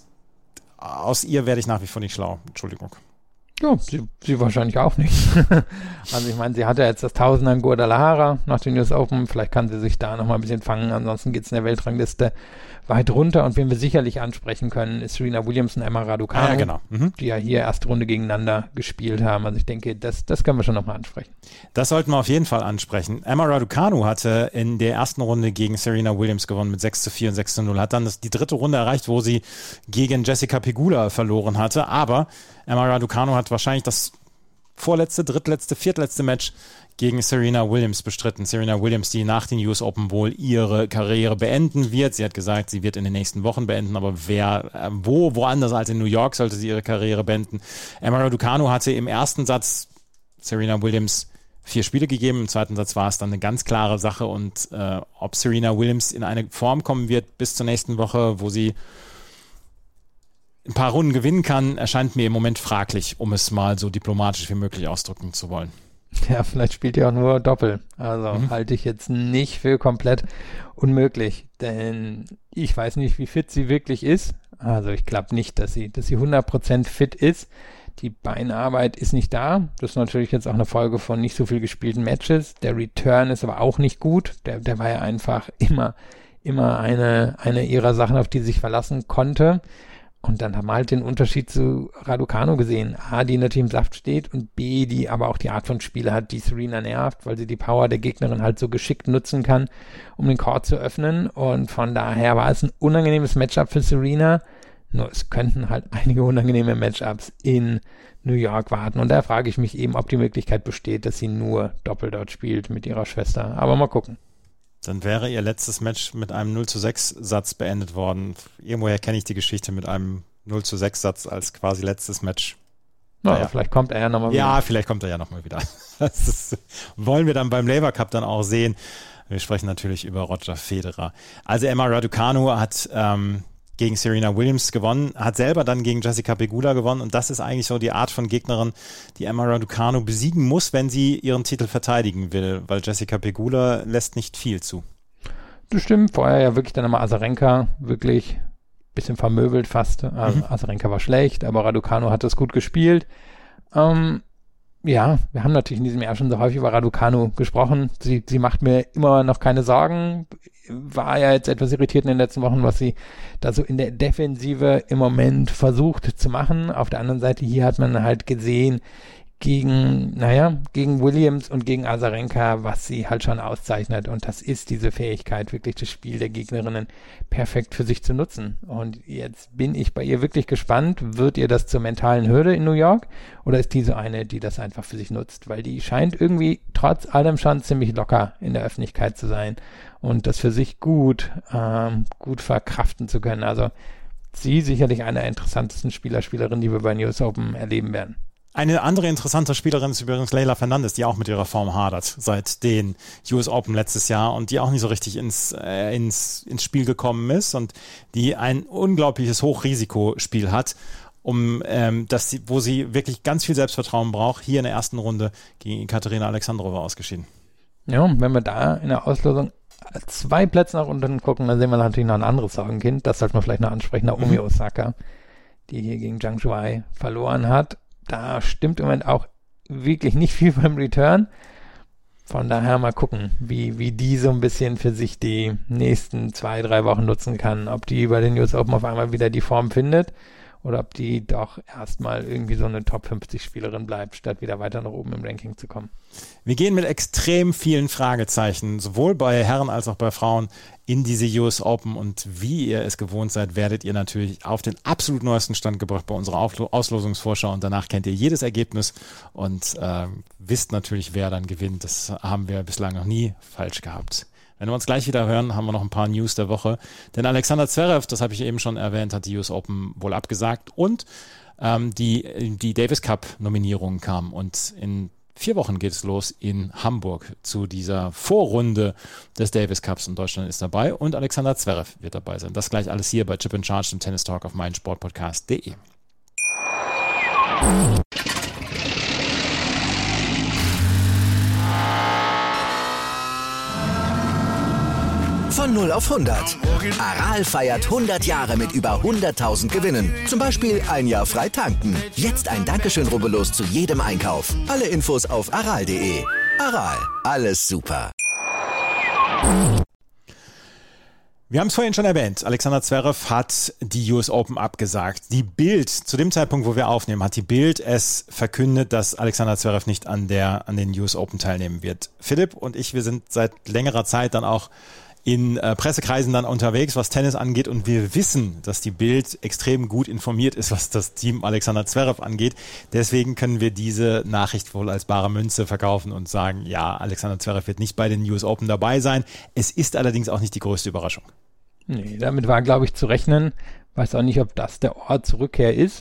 Aus ihr werde ich nach wie vor nicht schlau. Entschuldigung. Ja, sie, sie wahrscheinlich auch nicht. Also ich meine, sie hat ja jetzt das Tausender in Guadalajara nach den U S Open. Vielleicht kann sie sich da nochmal ein bisschen fangen. Ansonsten geht es in der Weltrangliste weit runter. Und wen wir sicherlich ansprechen können, ist Serena Williams und Emma Raducanu, ah, ja, genau. mhm. die ja hier erste Runde gegeneinander gespielt haben. Also ich denke, das, das können wir schon nochmal ansprechen. Das sollten wir auf jeden Fall ansprechen. Emma Raducanu hatte in der ersten Runde gegen Serena Williams gewonnen mit sechs zu vier und sechs zu null. Hat dann das, die dritte Runde erreicht, wo sie gegen Jessica Pegula verloren hatte. Aber Emma Raducanu hat wahrscheinlich das vorletzte, drittletzte, viertletzte Match gegen Serena Williams bestritten. Serena Williams, die nach den U S Open wohl ihre Karriere beenden wird. Sie hat gesagt, sie wird in den nächsten Wochen beenden, aber wer, äh, wo, woanders als in New York sollte sie ihre Karriere beenden. Emma Raducanu hatte im ersten Satz Serena Williams vier Spiele gegeben, im zweiten Satz war es dann eine ganz klare Sache und äh, ob Serena Williams in eine Form kommen wird bis zur nächsten Woche, wo sie ein paar Runden gewinnen kann, erscheint mir im Moment fraglich, um es mal so diplomatisch wie möglich ausdrücken zu wollen. Ja, vielleicht spielt ihr auch nur Doppel. Also Mhm. halte ich jetzt nicht für komplett unmöglich, denn ich weiß nicht, wie fit sie wirklich ist. Also ich glaube nicht, dass sie, dass sie hundert Prozent fit ist. Die Beinarbeit ist nicht da. Das ist natürlich jetzt auch eine Folge von nicht so viel gespielten Matches. Der Return ist aber auch nicht gut. Der, der war ja einfach immer, immer eine, eine ihrer Sachen, auf die sie sich verlassen konnte. Und dann haben wir halt den Unterschied zu Raducanu gesehen. A, die natürlich im Saft steht und B, die aber auch die Art von Spiel hat, die Serena nervt, weil sie die Power der Gegnerin halt so geschickt nutzen kann, um den Court zu öffnen. Und von daher war es ein unangenehmes Matchup für Serena. Nur es könnten halt einige unangenehme Matchups in New York warten. Und da frage ich mich eben, ob die Möglichkeit besteht, dass sie nur Doppel dort spielt mit ihrer Schwester. Aber mal gucken. Dann wäre ihr letztes Match mit einem null zu sechs Satz beendet worden. Irgendwoher kenne ich die Geschichte mit einem null zu sechs Satz als quasi letztes Match. Na, naja. Vielleicht kommt er ja nochmal wieder. Ja, vielleicht kommt er ja nochmal wieder. Das ist, wollen wir dann beim Labour Cup dann auch sehen. Wir sprechen natürlich über Roger Federer. Also Emma Raducanu hat ähm, gegen Serena Williams gewonnen, hat selber dann gegen Jessica Pegula gewonnen und das ist eigentlich so die Art von Gegnerin, die Emma Raducanu besiegen muss, wenn sie ihren Titel verteidigen will, weil Jessica Pegula lässt nicht viel zu. Das stimmt, vorher ja wirklich dann nochmal Azarenka, wirklich ein bisschen vermöbelt fast. Also mhm. Azarenka war schlecht, aber Raducanu hat das gut gespielt. Ähm, ja, wir haben natürlich in diesem Jahr schon so häufig über Raducanu gesprochen. Sie, sie macht mir immer noch keine Sorgen. War ja jetzt etwas irritiert in den letzten Wochen, was sie da so in der Defensive im Moment versucht zu machen. Auf der anderen Seite hier hat man halt gesehen, gegen, naja, gegen Williams und gegen Azarenka, was sie halt schon auszeichnet. Und das ist diese Fähigkeit, wirklich das Spiel der Gegnerinnen perfekt für sich zu nutzen. Und jetzt bin ich bei ihr wirklich gespannt. Wird ihr das zur mentalen Hürde in New York? Oder ist die so eine, die das einfach für sich nutzt? Weil die scheint irgendwie trotz allem schon ziemlich locker in der Öffentlichkeit zu sein und das für sich gut, ähm, gut verkraften zu können. Also sie sicherlich eine der interessantesten Spieler, Spielerinnen, die wir bei News Open erleben werden. Eine andere interessante Spielerin ist übrigens Leylah Fernandez, die auch mit ihrer Form hadert seit den U S Open letztes Jahr und die auch nicht so richtig ins, äh, ins, ins Spiel gekommen ist und die ein unglaubliches Hochrisikospiel hat, um ähm, dass sie, wo sie wirklich ganz viel Selbstvertrauen braucht, hier in der ersten Runde gegen Katerina Alexandrova ausgeschieden. Ja, und wenn wir da in der Auslosung zwei Plätze nach unten gucken, dann sehen wir natürlich noch ein anderes Sorgenkind, das sollte man vielleicht noch ansprechen, Naomi mhm. Osaka, die hier gegen Zhang Shuai verloren hat. Da stimmt im Moment auch wirklich nicht viel beim Return. Von daher mal gucken, wie, wie die so ein bisschen für sich die nächsten zwei, drei Wochen nutzen kann. Ob die bei den U S Open auf einmal wieder die Form findet oder ob die doch erstmal irgendwie so eine Top fünfzig Spielerin bleibt, statt wieder weiter nach oben im Ranking zu kommen. Wir gehen mit extrem vielen Fragezeichen, sowohl bei Herren als auch bei Frauen, in diese U S Open und wie ihr es gewohnt seid, werdet ihr natürlich auf den absolut neuesten Stand gebracht bei unserer Auslosungsvorschau und danach kennt ihr jedes Ergebnis und äh, wisst natürlich, wer dann gewinnt. Das haben wir bislang noch nie falsch gehabt. Wenn wir uns gleich wieder hören, haben wir noch ein paar News der Woche. Denn Alexander Zverev, das habe ich eben schon erwähnt, hat die U S Open wohl abgesagt und ähm, die, die Davis Cup Nominierungen kamen und in vier Wochen geht es los in Hamburg zu dieser Vorrunde des Davis Cups und Deutschland ist dabei und Alexander Zverev wird dabei sein. Das gleich alles hier bei Chip and Charge, dem Tennis Talk auf meinsportpodcast punkt de. Von null auf hundert. Aral feiert hundert Jahre mit über hunderttausend Gewinnen. Zum Beispiel ein Jahr frei tanken. Jetzt ein Dankeschön, rubbellos zu jedem Einkauf. Alle Infos auf aral punkt de. Aral, alles super. Wir haben es vorhin schon erwähnt, Alexander Zverev hat die U S Open abgesagt. Die Bild, zu dem Zeitpunkt, wo wir aufnehmen, hat die Bild es verkündet, dass Alexander Zverev nicht an, der, an den U S Open teilnehmen wird. Philipp und ich, wir sind seit längerer Zeit dann auch in äh, Pressekreisen dann unterwegs, was Tennis angeht und wir wissen, dass die Bild extrem gut informiert ist, was das Team Alexander Zverev angeht. Deswegen können wir diese Nachricht wohl als bare Münze verkaufen und sagen, ja, Alexander Zverev wird nicht bei den U S Open dabei sein. Es ist allerdings auch nicht die größte Überraschung. Nee, damit war, glaube ich, zu rechnen. Weiß auch nicht, ob das der Ort zur Rückkehr ist.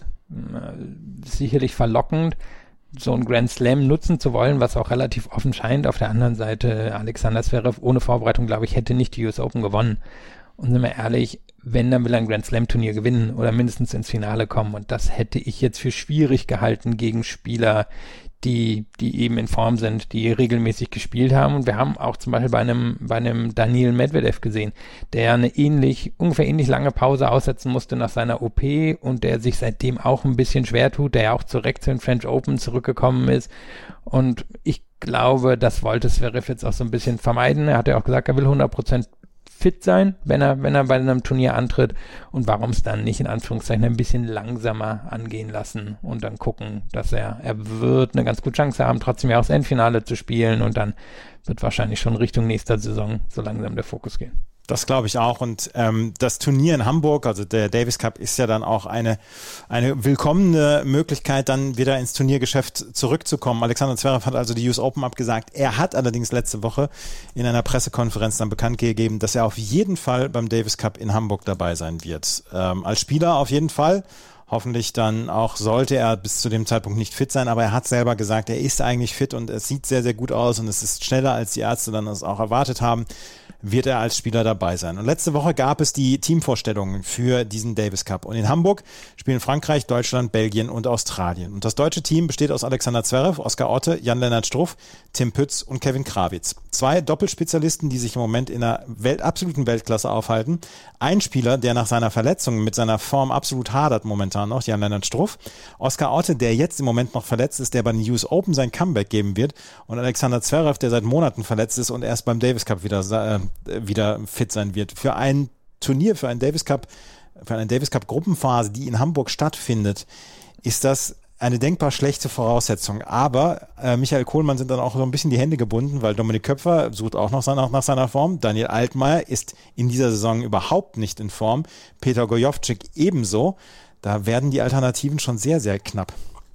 Sicherlich verlockend, so ein Grand Slam nutzen zu wollen, was auch relativ offen scheint. Auf der anderen Seite, Alexander Zverev ohne Vorbereitung, glaube ich, hätte nicht die U S Open gewonnen. Und sind wir ehrlich, wenn, dann will er ein Grand Slam Turnier gewinnen oder mindestens ins Finale kommen. Und das hätte ich jetzt für schwierig gehalten gegen Spieler, die, die eben in Form sind, die regelmäßig gespielt haben. Und wir haben auch zum Beispiel bei einem, bei einem Daniil Medvedev gesehen, der eine ähnlich, ungefähr ähnlich lange Pause aussetzen musste nach seiner O P und der sich seitdem auch ein bisschen schwer tut, der ja auch direkt zu den French Open zurückgekommen ist. Und ich glaube, das wollte Zverev jetzt auch so ein bisschen vermeiden. Er hat ja auch gesagt, er will hundert Prozent fit sein, wenn er, wenn er bei einem Turnier antritt und warum es dann nicht in Anführungszeichen ein bisschen langsamer angehen lassen und dann gucken, dass er, er wird eine ganz gute Chance haben, trotzdem ja auch das Endfinale zu spielen und dann wird wahrscheinlich schon Richtung nächster Saison so langsam der Fokus gehen. Das glaube ich auch und ähm, das Turnier in Hamburg, also der Davis Cup, ist ja dann auch eine eine willkommene Möglichkeit, dann wieder ins Turniergeschäft zurückzukommen. Alexander Zverev hat also die U S Open abgesagt. Er hat allerdings letzte Woche in einer Pressekonferenz dann bekannt gegeben, dass er auf jeden Fall beim Davis Cup in Hamburg dabei sein wird. Ähm, als Spieler auf jeden Fall. Hoffentlich dann auch, sollte er bis zu dem Zeitpunkt nicht fit sein, aber er hat selber gesagt, er ist eigentlich fit und es sieht sehr, sehr gut aus und es ist schneller, als die Ärzte dann das auch erwartet haben, wird er als Spieler dabei sein. Und letzte Woche gab es die Teamvorstellungen für diesen Davis Cup. Und in Hamburg spielen Frankreich, Deutschland, Belgien und Australien. Und das deutsche Team besteht aus Alexander Zverev, Oskar Otte, Jan-Lennart Struff, Tim Pütz und Kevin Krawitz. Zwei Doppelspezialisten, die sich im Moment in der Welt, absoluten Weltklasse aufhalten. Ein Spieler, der nach seiner Verletzung mit seiner Form absolut hadert momentan, momentan noch, Jan-Lennart Struff. Oscar Otte, der jetzt im Moment noch verletzt ist, der bei den U S Open sein Comeback geben wird. Und Alexander Zverev, der seit Monaten verletzt ist und erst beim Davis Cup wieder, äh, wieder fit sein wird. Für ein Turnier, für einen Davis Cup, für eine Davis Cup Gruppenphase, die in Hamburg stattfindet, ist das eine denkbar schlechte Voraussetzung. Aber äh, Michael Kohlmann sind dann auch so ein bisschen die Hände gebunden, weil Dominik Köpfer sucht auch noch nach, nach seiner Form. Daniel Altmaier ist in dieser Saison überhaupt nicht in Form. Peter Gojowczyk ebenso. Da werden die Alternativen schon sehr, sehr knapp.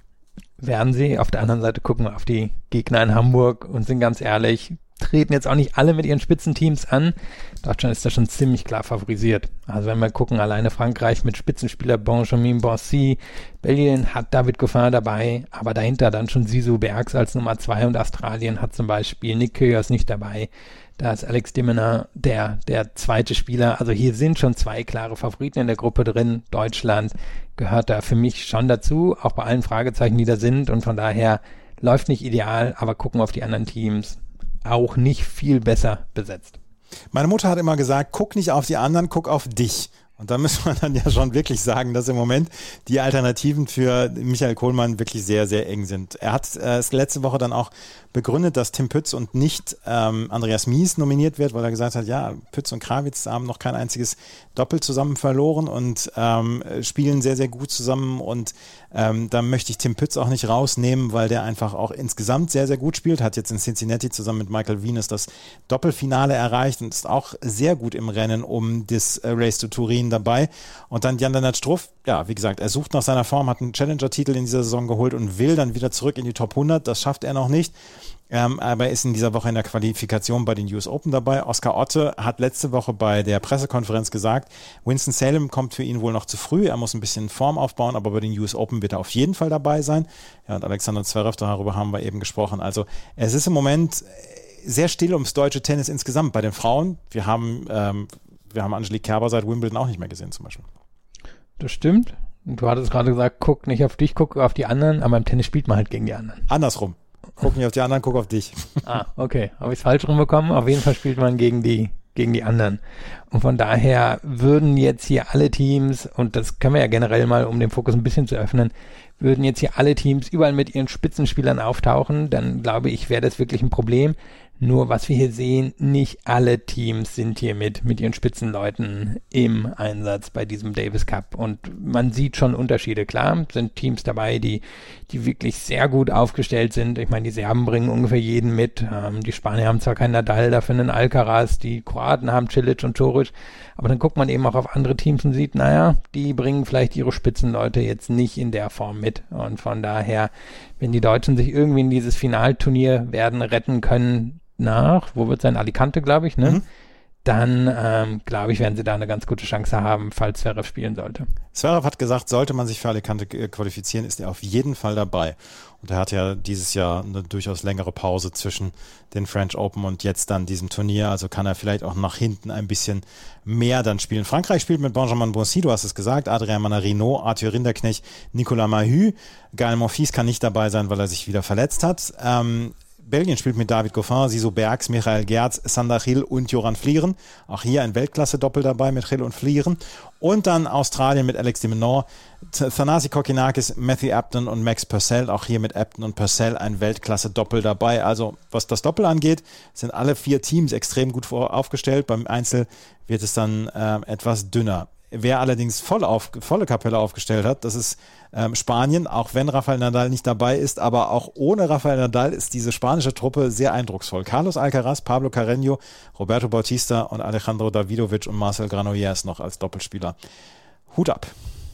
Werden sie. Auf der anderen Seite gucken wir auf die Gegner in Hamburg und sind ganz ehrlich, treten jetzt auch nicht alle mit ihren Spitzenteams an. Deutschland ist da schon ziemlich klar favorisiert. Also wenn wir gucken, alleine Frankreich mit Spitzenspieler Benjamin Bonsi, Belgien hat David Goffin dabei, aber dahinter dann schon Zizou Bergs als Nummer zwei und Australien hat zum Beispiel Nick Kyrgios nicht dabei. Da ist Alex de Minaur der, der zweite Spieler. Also hier sind schon zwei klare Favoriten in der Gruppe drin. Deutschland gehört da für mich schon dazu, auch bei allen Fragezeichen, die da sind, und von daher läuft nicht ideal, aber gucken auf die anderen Teams. Auch nicht viel besser besetzt. Meine Mutter hat immer gesagt, guck nicht auf die anderen, guck auf dich. Und da müssen wir dann ja schon wirklich sagen, dass im Moment die Alternativen für Michael Kohlmann wirklich sehr, sehr eng sind. Er hat äh, es letzte Woche dann auch begründet, dass Tim Pütz und nicht ähm, Andreas Mies nominiert wird, weil er gesagt hat, ja, Pütz und Krawitz haben noch kein einziges Doppel zusammen verloren und ähm, spielen sehr, sehr gut zusammen, und ähm, da möchte ich Tim Pütz auch nicht rausnehmen, weil der einfach auch insgesamt sehr, sehr gut spielt, hat jetzt in Cincinnati zusammen mit Michael Venus das Doppelfinale erreicht und ist auch sehr gut im Rennen um das äh, Race to Turin dabei. Und dann Jan-Lennart Struff, ja, wie gesagt, er sucht nach seiner Form, hat einen Challenger-Titel in dieser Saison geholt und will dann wieder zurück in die Top hundert, das schafft er noch nicht. Ähm, aber er ist in dieser Woche in der Qualifikation bei den U S Open dabei. Oscar Otte hat letzte Woche bei der Pressekonferenz gesagt, Winston-Salem kommt für ihn wohl noch zu früh, er muss ein bisschen Form aufbauen, aber bei den U S Open wird er auf jeden Fall dabei sein. Ja, und Alexander Zverev, darüber haben wir eben gesprochen. Also es ist im Moment sehr still ums deutsche Tennis insgesamt. Bei den Frauen, wir haben, ähm, wir haben Angelique Kerber seit Wimbledon auch nicht mehr gesehen zum Beispiel. Das stimmt. Und du hattest gerade gesagt, guck nicht auf dich, guck auf die anderen, aber im Tennis spielt man halt gegen die anderen. Andersrum. Guck nicht auf die anderen, guck auf dich. Ah, okay. Habe ich es falsch rumbekommen? Auf jeden Fall spielt man gegen die, gegen die anderen. Und von daher würden jetzt hier alle Teams, und das können wir ja generell mal, um den Fokus ein bisschen zu öffnen, würden jetzt hier alle Teams überall mit ihren Spitzenspielern auftauchen, dann glaube ich, wäre das wirklich ein Problem. Nur was wir hier sehen, nicht alle Teams sind hier mit, mit ihren Spitzenleuten im Einsatz bei diesem Davis Cup. Und man sieht schon Unterschiede. Klar, sind Teams dabei, die, die wirklich sehr gut aufgestellt sind. Ich meine, die Serben bringen ungefähr jeden mit. Ähm, die Spanier haben zwar keinen Nadal, dafür einen Alcaraz. Die Kroaten haben Cilic und Coric. Aber dann guckt man eben auch auf andere Teams und sieht, naja, die bringen vielleicht ihre Spitzenleute jetzt nicht in der Form mit. Und von daher, wenn die Deutschen sich irgendwie in dieses Finalturnier werden retten können, nach, wo wird sein, Alicante, glaube ich, ne? Mhm. Dann, ähm, glaube ich, werden sie da eine ganz gute Chance haben, falls Zverev spielen sollte. Zverev hat gesagt, sollte man sich für Alicante qualifizieren, ist er auf jeden Fall dabei. Und er hat ja dieses Jahr eine durchaus längere Pause zwischen den French Open und jetzt dann diesem Turnier, also kann er vielleicht auch nach hinten ein bisschen mehr dann spielen. Frankreich spielt mit Benjamin Bonsi, du hast es gesagt, Adrien Manarino, Arthur Rinderknecht, Nicolas Mahut. Gaël Monfils kann nicht dabei sein, weil er sich wieder verletzt hat. Ähm, Belgien spielt mit David Goffin, Zizou Bergs, Michael Gerz, Sander Gil und Joran Vlieren. Auch hier ein Weltklasse-Doppel dabei mit Gil und Vlieren. Und dann Australien mit Alex de Minaur, Thanasi Kokinakis, Matthew Upton und Max Purcell. Auch hier mit Upton und Purcell ein Weltklasse-Doppel dabei. Also was das Doppel angeht, sind alle vier Teams extrem gut aufgestellt. Beim Einzel wird es dann äh, etwas dünner. Wer allerdings voll auf, volle Kapelle aufgestellt hat, das ist ähm, Spanien, auch wenn Rafael Nadal nicht dabei ist, aber auch ohne Rafael Nadal ist diese spanische Truppe sehr eindrucksvoll. Carlos Alcaraz, Pablo Carreño, Roberto Bautista und Alejandro Davidovic und Marcel Granollers noch als Doppelspieler. Hut ab.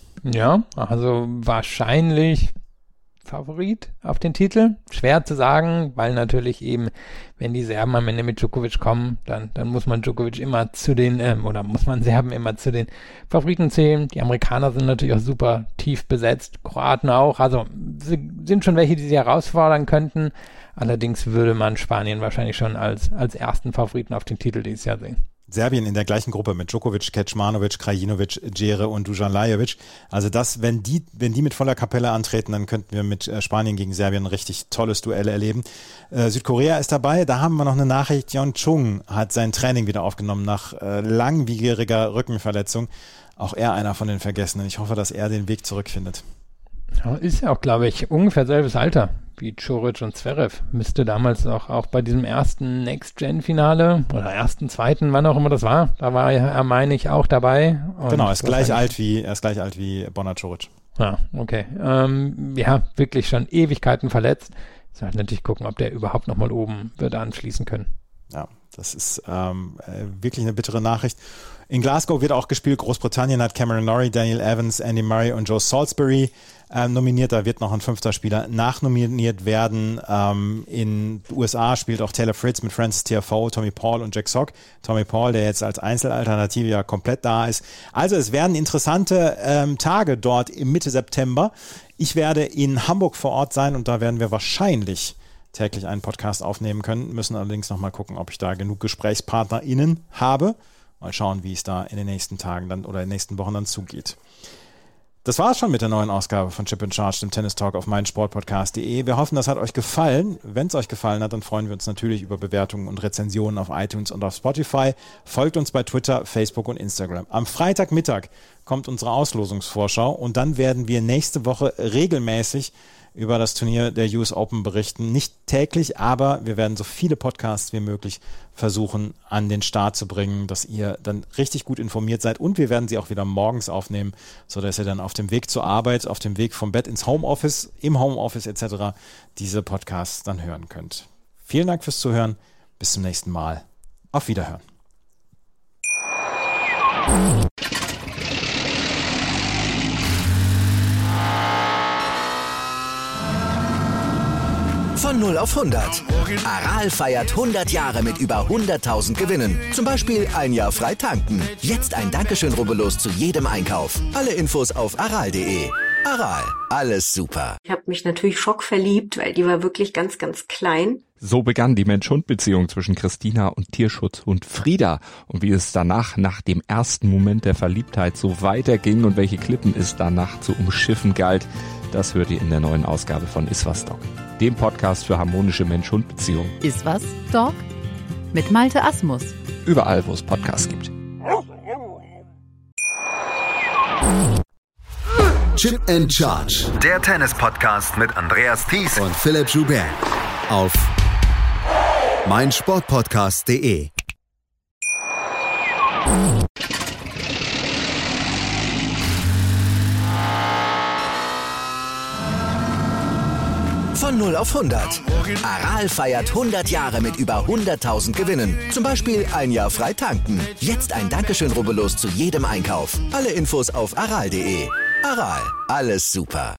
Ja, also wahrscheinlich Favorit auf den Titel. Schwer zu sagen, weil natürlich eben, wenn die Serben am Ende mit Djokovic kommen, dann, dann muss man Djokovic immer zu den, ähm, oder muss man Serben immer zu den Favoriten zählen. Die Amerikaner sind natürlich auch super tief besetzt, Kroaten auch, also sind schon welche, die sie herausfordern könnten. Allerdings würde man Spanien wahrscheinlich schon als, als ersten Favoriten auf den Titel dieses Jahr sehen. Serbien in der gleichen Gruppe mit Djokovic, Kecmanovic, Krajinovic, Djere und Dusan Lajovic. Also das, wenn die, wenn die mit voller Kapelle antreten, dann könnten wir mit Spanien gegen Serbien ein richtig tolles Duell erleben. Äh, Südkorea ist dabei. Da haben wir noch eine Nachricht. Yeon Chung hat sein Training wieder aufgenommen nach äh, langwieriger Rückenverletzung. Auch er einer von den Vergessenen. Ich hoffe, dass er den Weg zurückfindet. Ja, ist ja auch, glaube ich, ungefähr selbes Alter wie Coric und Zverev. Müsste damals auch, auch bei diesem ersten Next-Gen-Finale oder ersten, zweiten, wann auch immer das war, da war er, meine ich, auch dabei. Und genau, er ist gleich alt wie, er ist gleich alt wie Borna Coric. Ja, okay. Ähm, ja, wirklich schon Ewigkeiten verletzt. Jetzt halt natürlich gucken, ob der überhaupt nochmal oben wird anschließen können. Ja, das ist ähm, wirklich eine bittere Nachricht. In Glasgow wird auch gespielt. Großbritannien hat Cameron Norrie, Daniel Evans, Andy Murray und Joe Salisbury ähm, nominiert. Da wird noch ein fünfter Spieler nachnominiert werden. Ähm, in den U S A spielt auch Taylor Fritz mit Francis Tiafoe, Tommy Paul und Jack Sock. Tommy Paul, der jetzt als Einzelalternative ja komplett da ist. Also es werden interessante ähm, Tage dort im Mitte September. Ich werde in Hamburg vor Ort sein und da werden wir wahrscheinlich täglich einen Podcast aufnehmen können. Müssen allerdings noch mal gucken, ob ich da genug GesprächspartnerInnen habe. Mal schauen, wie es da in den nächsten Tagen dann oder in den nächsten Wochen dann zugeht. Das war es schon mit der neuen Ausgabe von Chip and Charge, dem Tennis Talk auf meinsportpodcast punkt de. Wir hoffen, das hat euch gefallen. Wenn es euch gefallen hat, dann freuen wir uns natürlich über Bewertungen und Rezensionen auf iTunes und auf Spotify. Folgt uns bei Twitter, Facebook und Instagram. Am Freitagmittag kommt unsere Auslosungsvorschau und dann werden wir nächste Woche regelmäßig über das Turnier der U S Open berichten. Nicht täglich, aber wir werden so viele Podcasts wie möglich versuchen an den Start zu bringen, dass ihr dann richtig gut informiert seid und wir werden sie auch wieder morgens aufnehmen, sodass ihr dann auf dem Weg zur Arbeit, auf dem Weg vom Bett ins Homeoffice, im Homeoffice et cetera diese Podcasts dann hören könnt. Vielen Dank fürs Zuhören. Bis zum nächsten Mal. Auf Wiederhören. Von null auf hundert. Aral feiert hundert Jahre mit über hunderttausend Gewinnen. Zum Beispiel ein Jahr frei tanken. Jetzt ein Dankeschön, rubbellos zu jedem Einkauf. Alle Infos auf aral punkt de. Aral, alles super. Ich habe mich natürlich schockverliebt, weil die war wirklich ganz, ganz klein. So begann die Mensch-Hund-Beziehung zwischen Christina und Tierschutzhund Frieda. Und wie es danach, nach dem ersten Moment der Verliebtheit, so weiterging und welche Klippen es danach zu umschiffen galt, das hört ihr in der neuen Ausgabe von Iswas Dog, dem Podcast für harmonische Mensch-Hund-Beziehungen. Iswas Dog mit Malte Asmus. Überall, wo es Podcasts gibt. Chip and Charge. Der Tennis-Podcast mit Andreas Thies und Philipp Joubert. Auf meinsportpodcast punkt de. Von null auf hundert. Aral feiert hundert Jahre mit über hunderttausend Gewinnen. Zum Beispiel ein Jahr frei tanken. Jetzt ein Dankeschön, rubbellos zu jedem Einkauf. Alle Infos auf aral punkt de. Aral, alles super.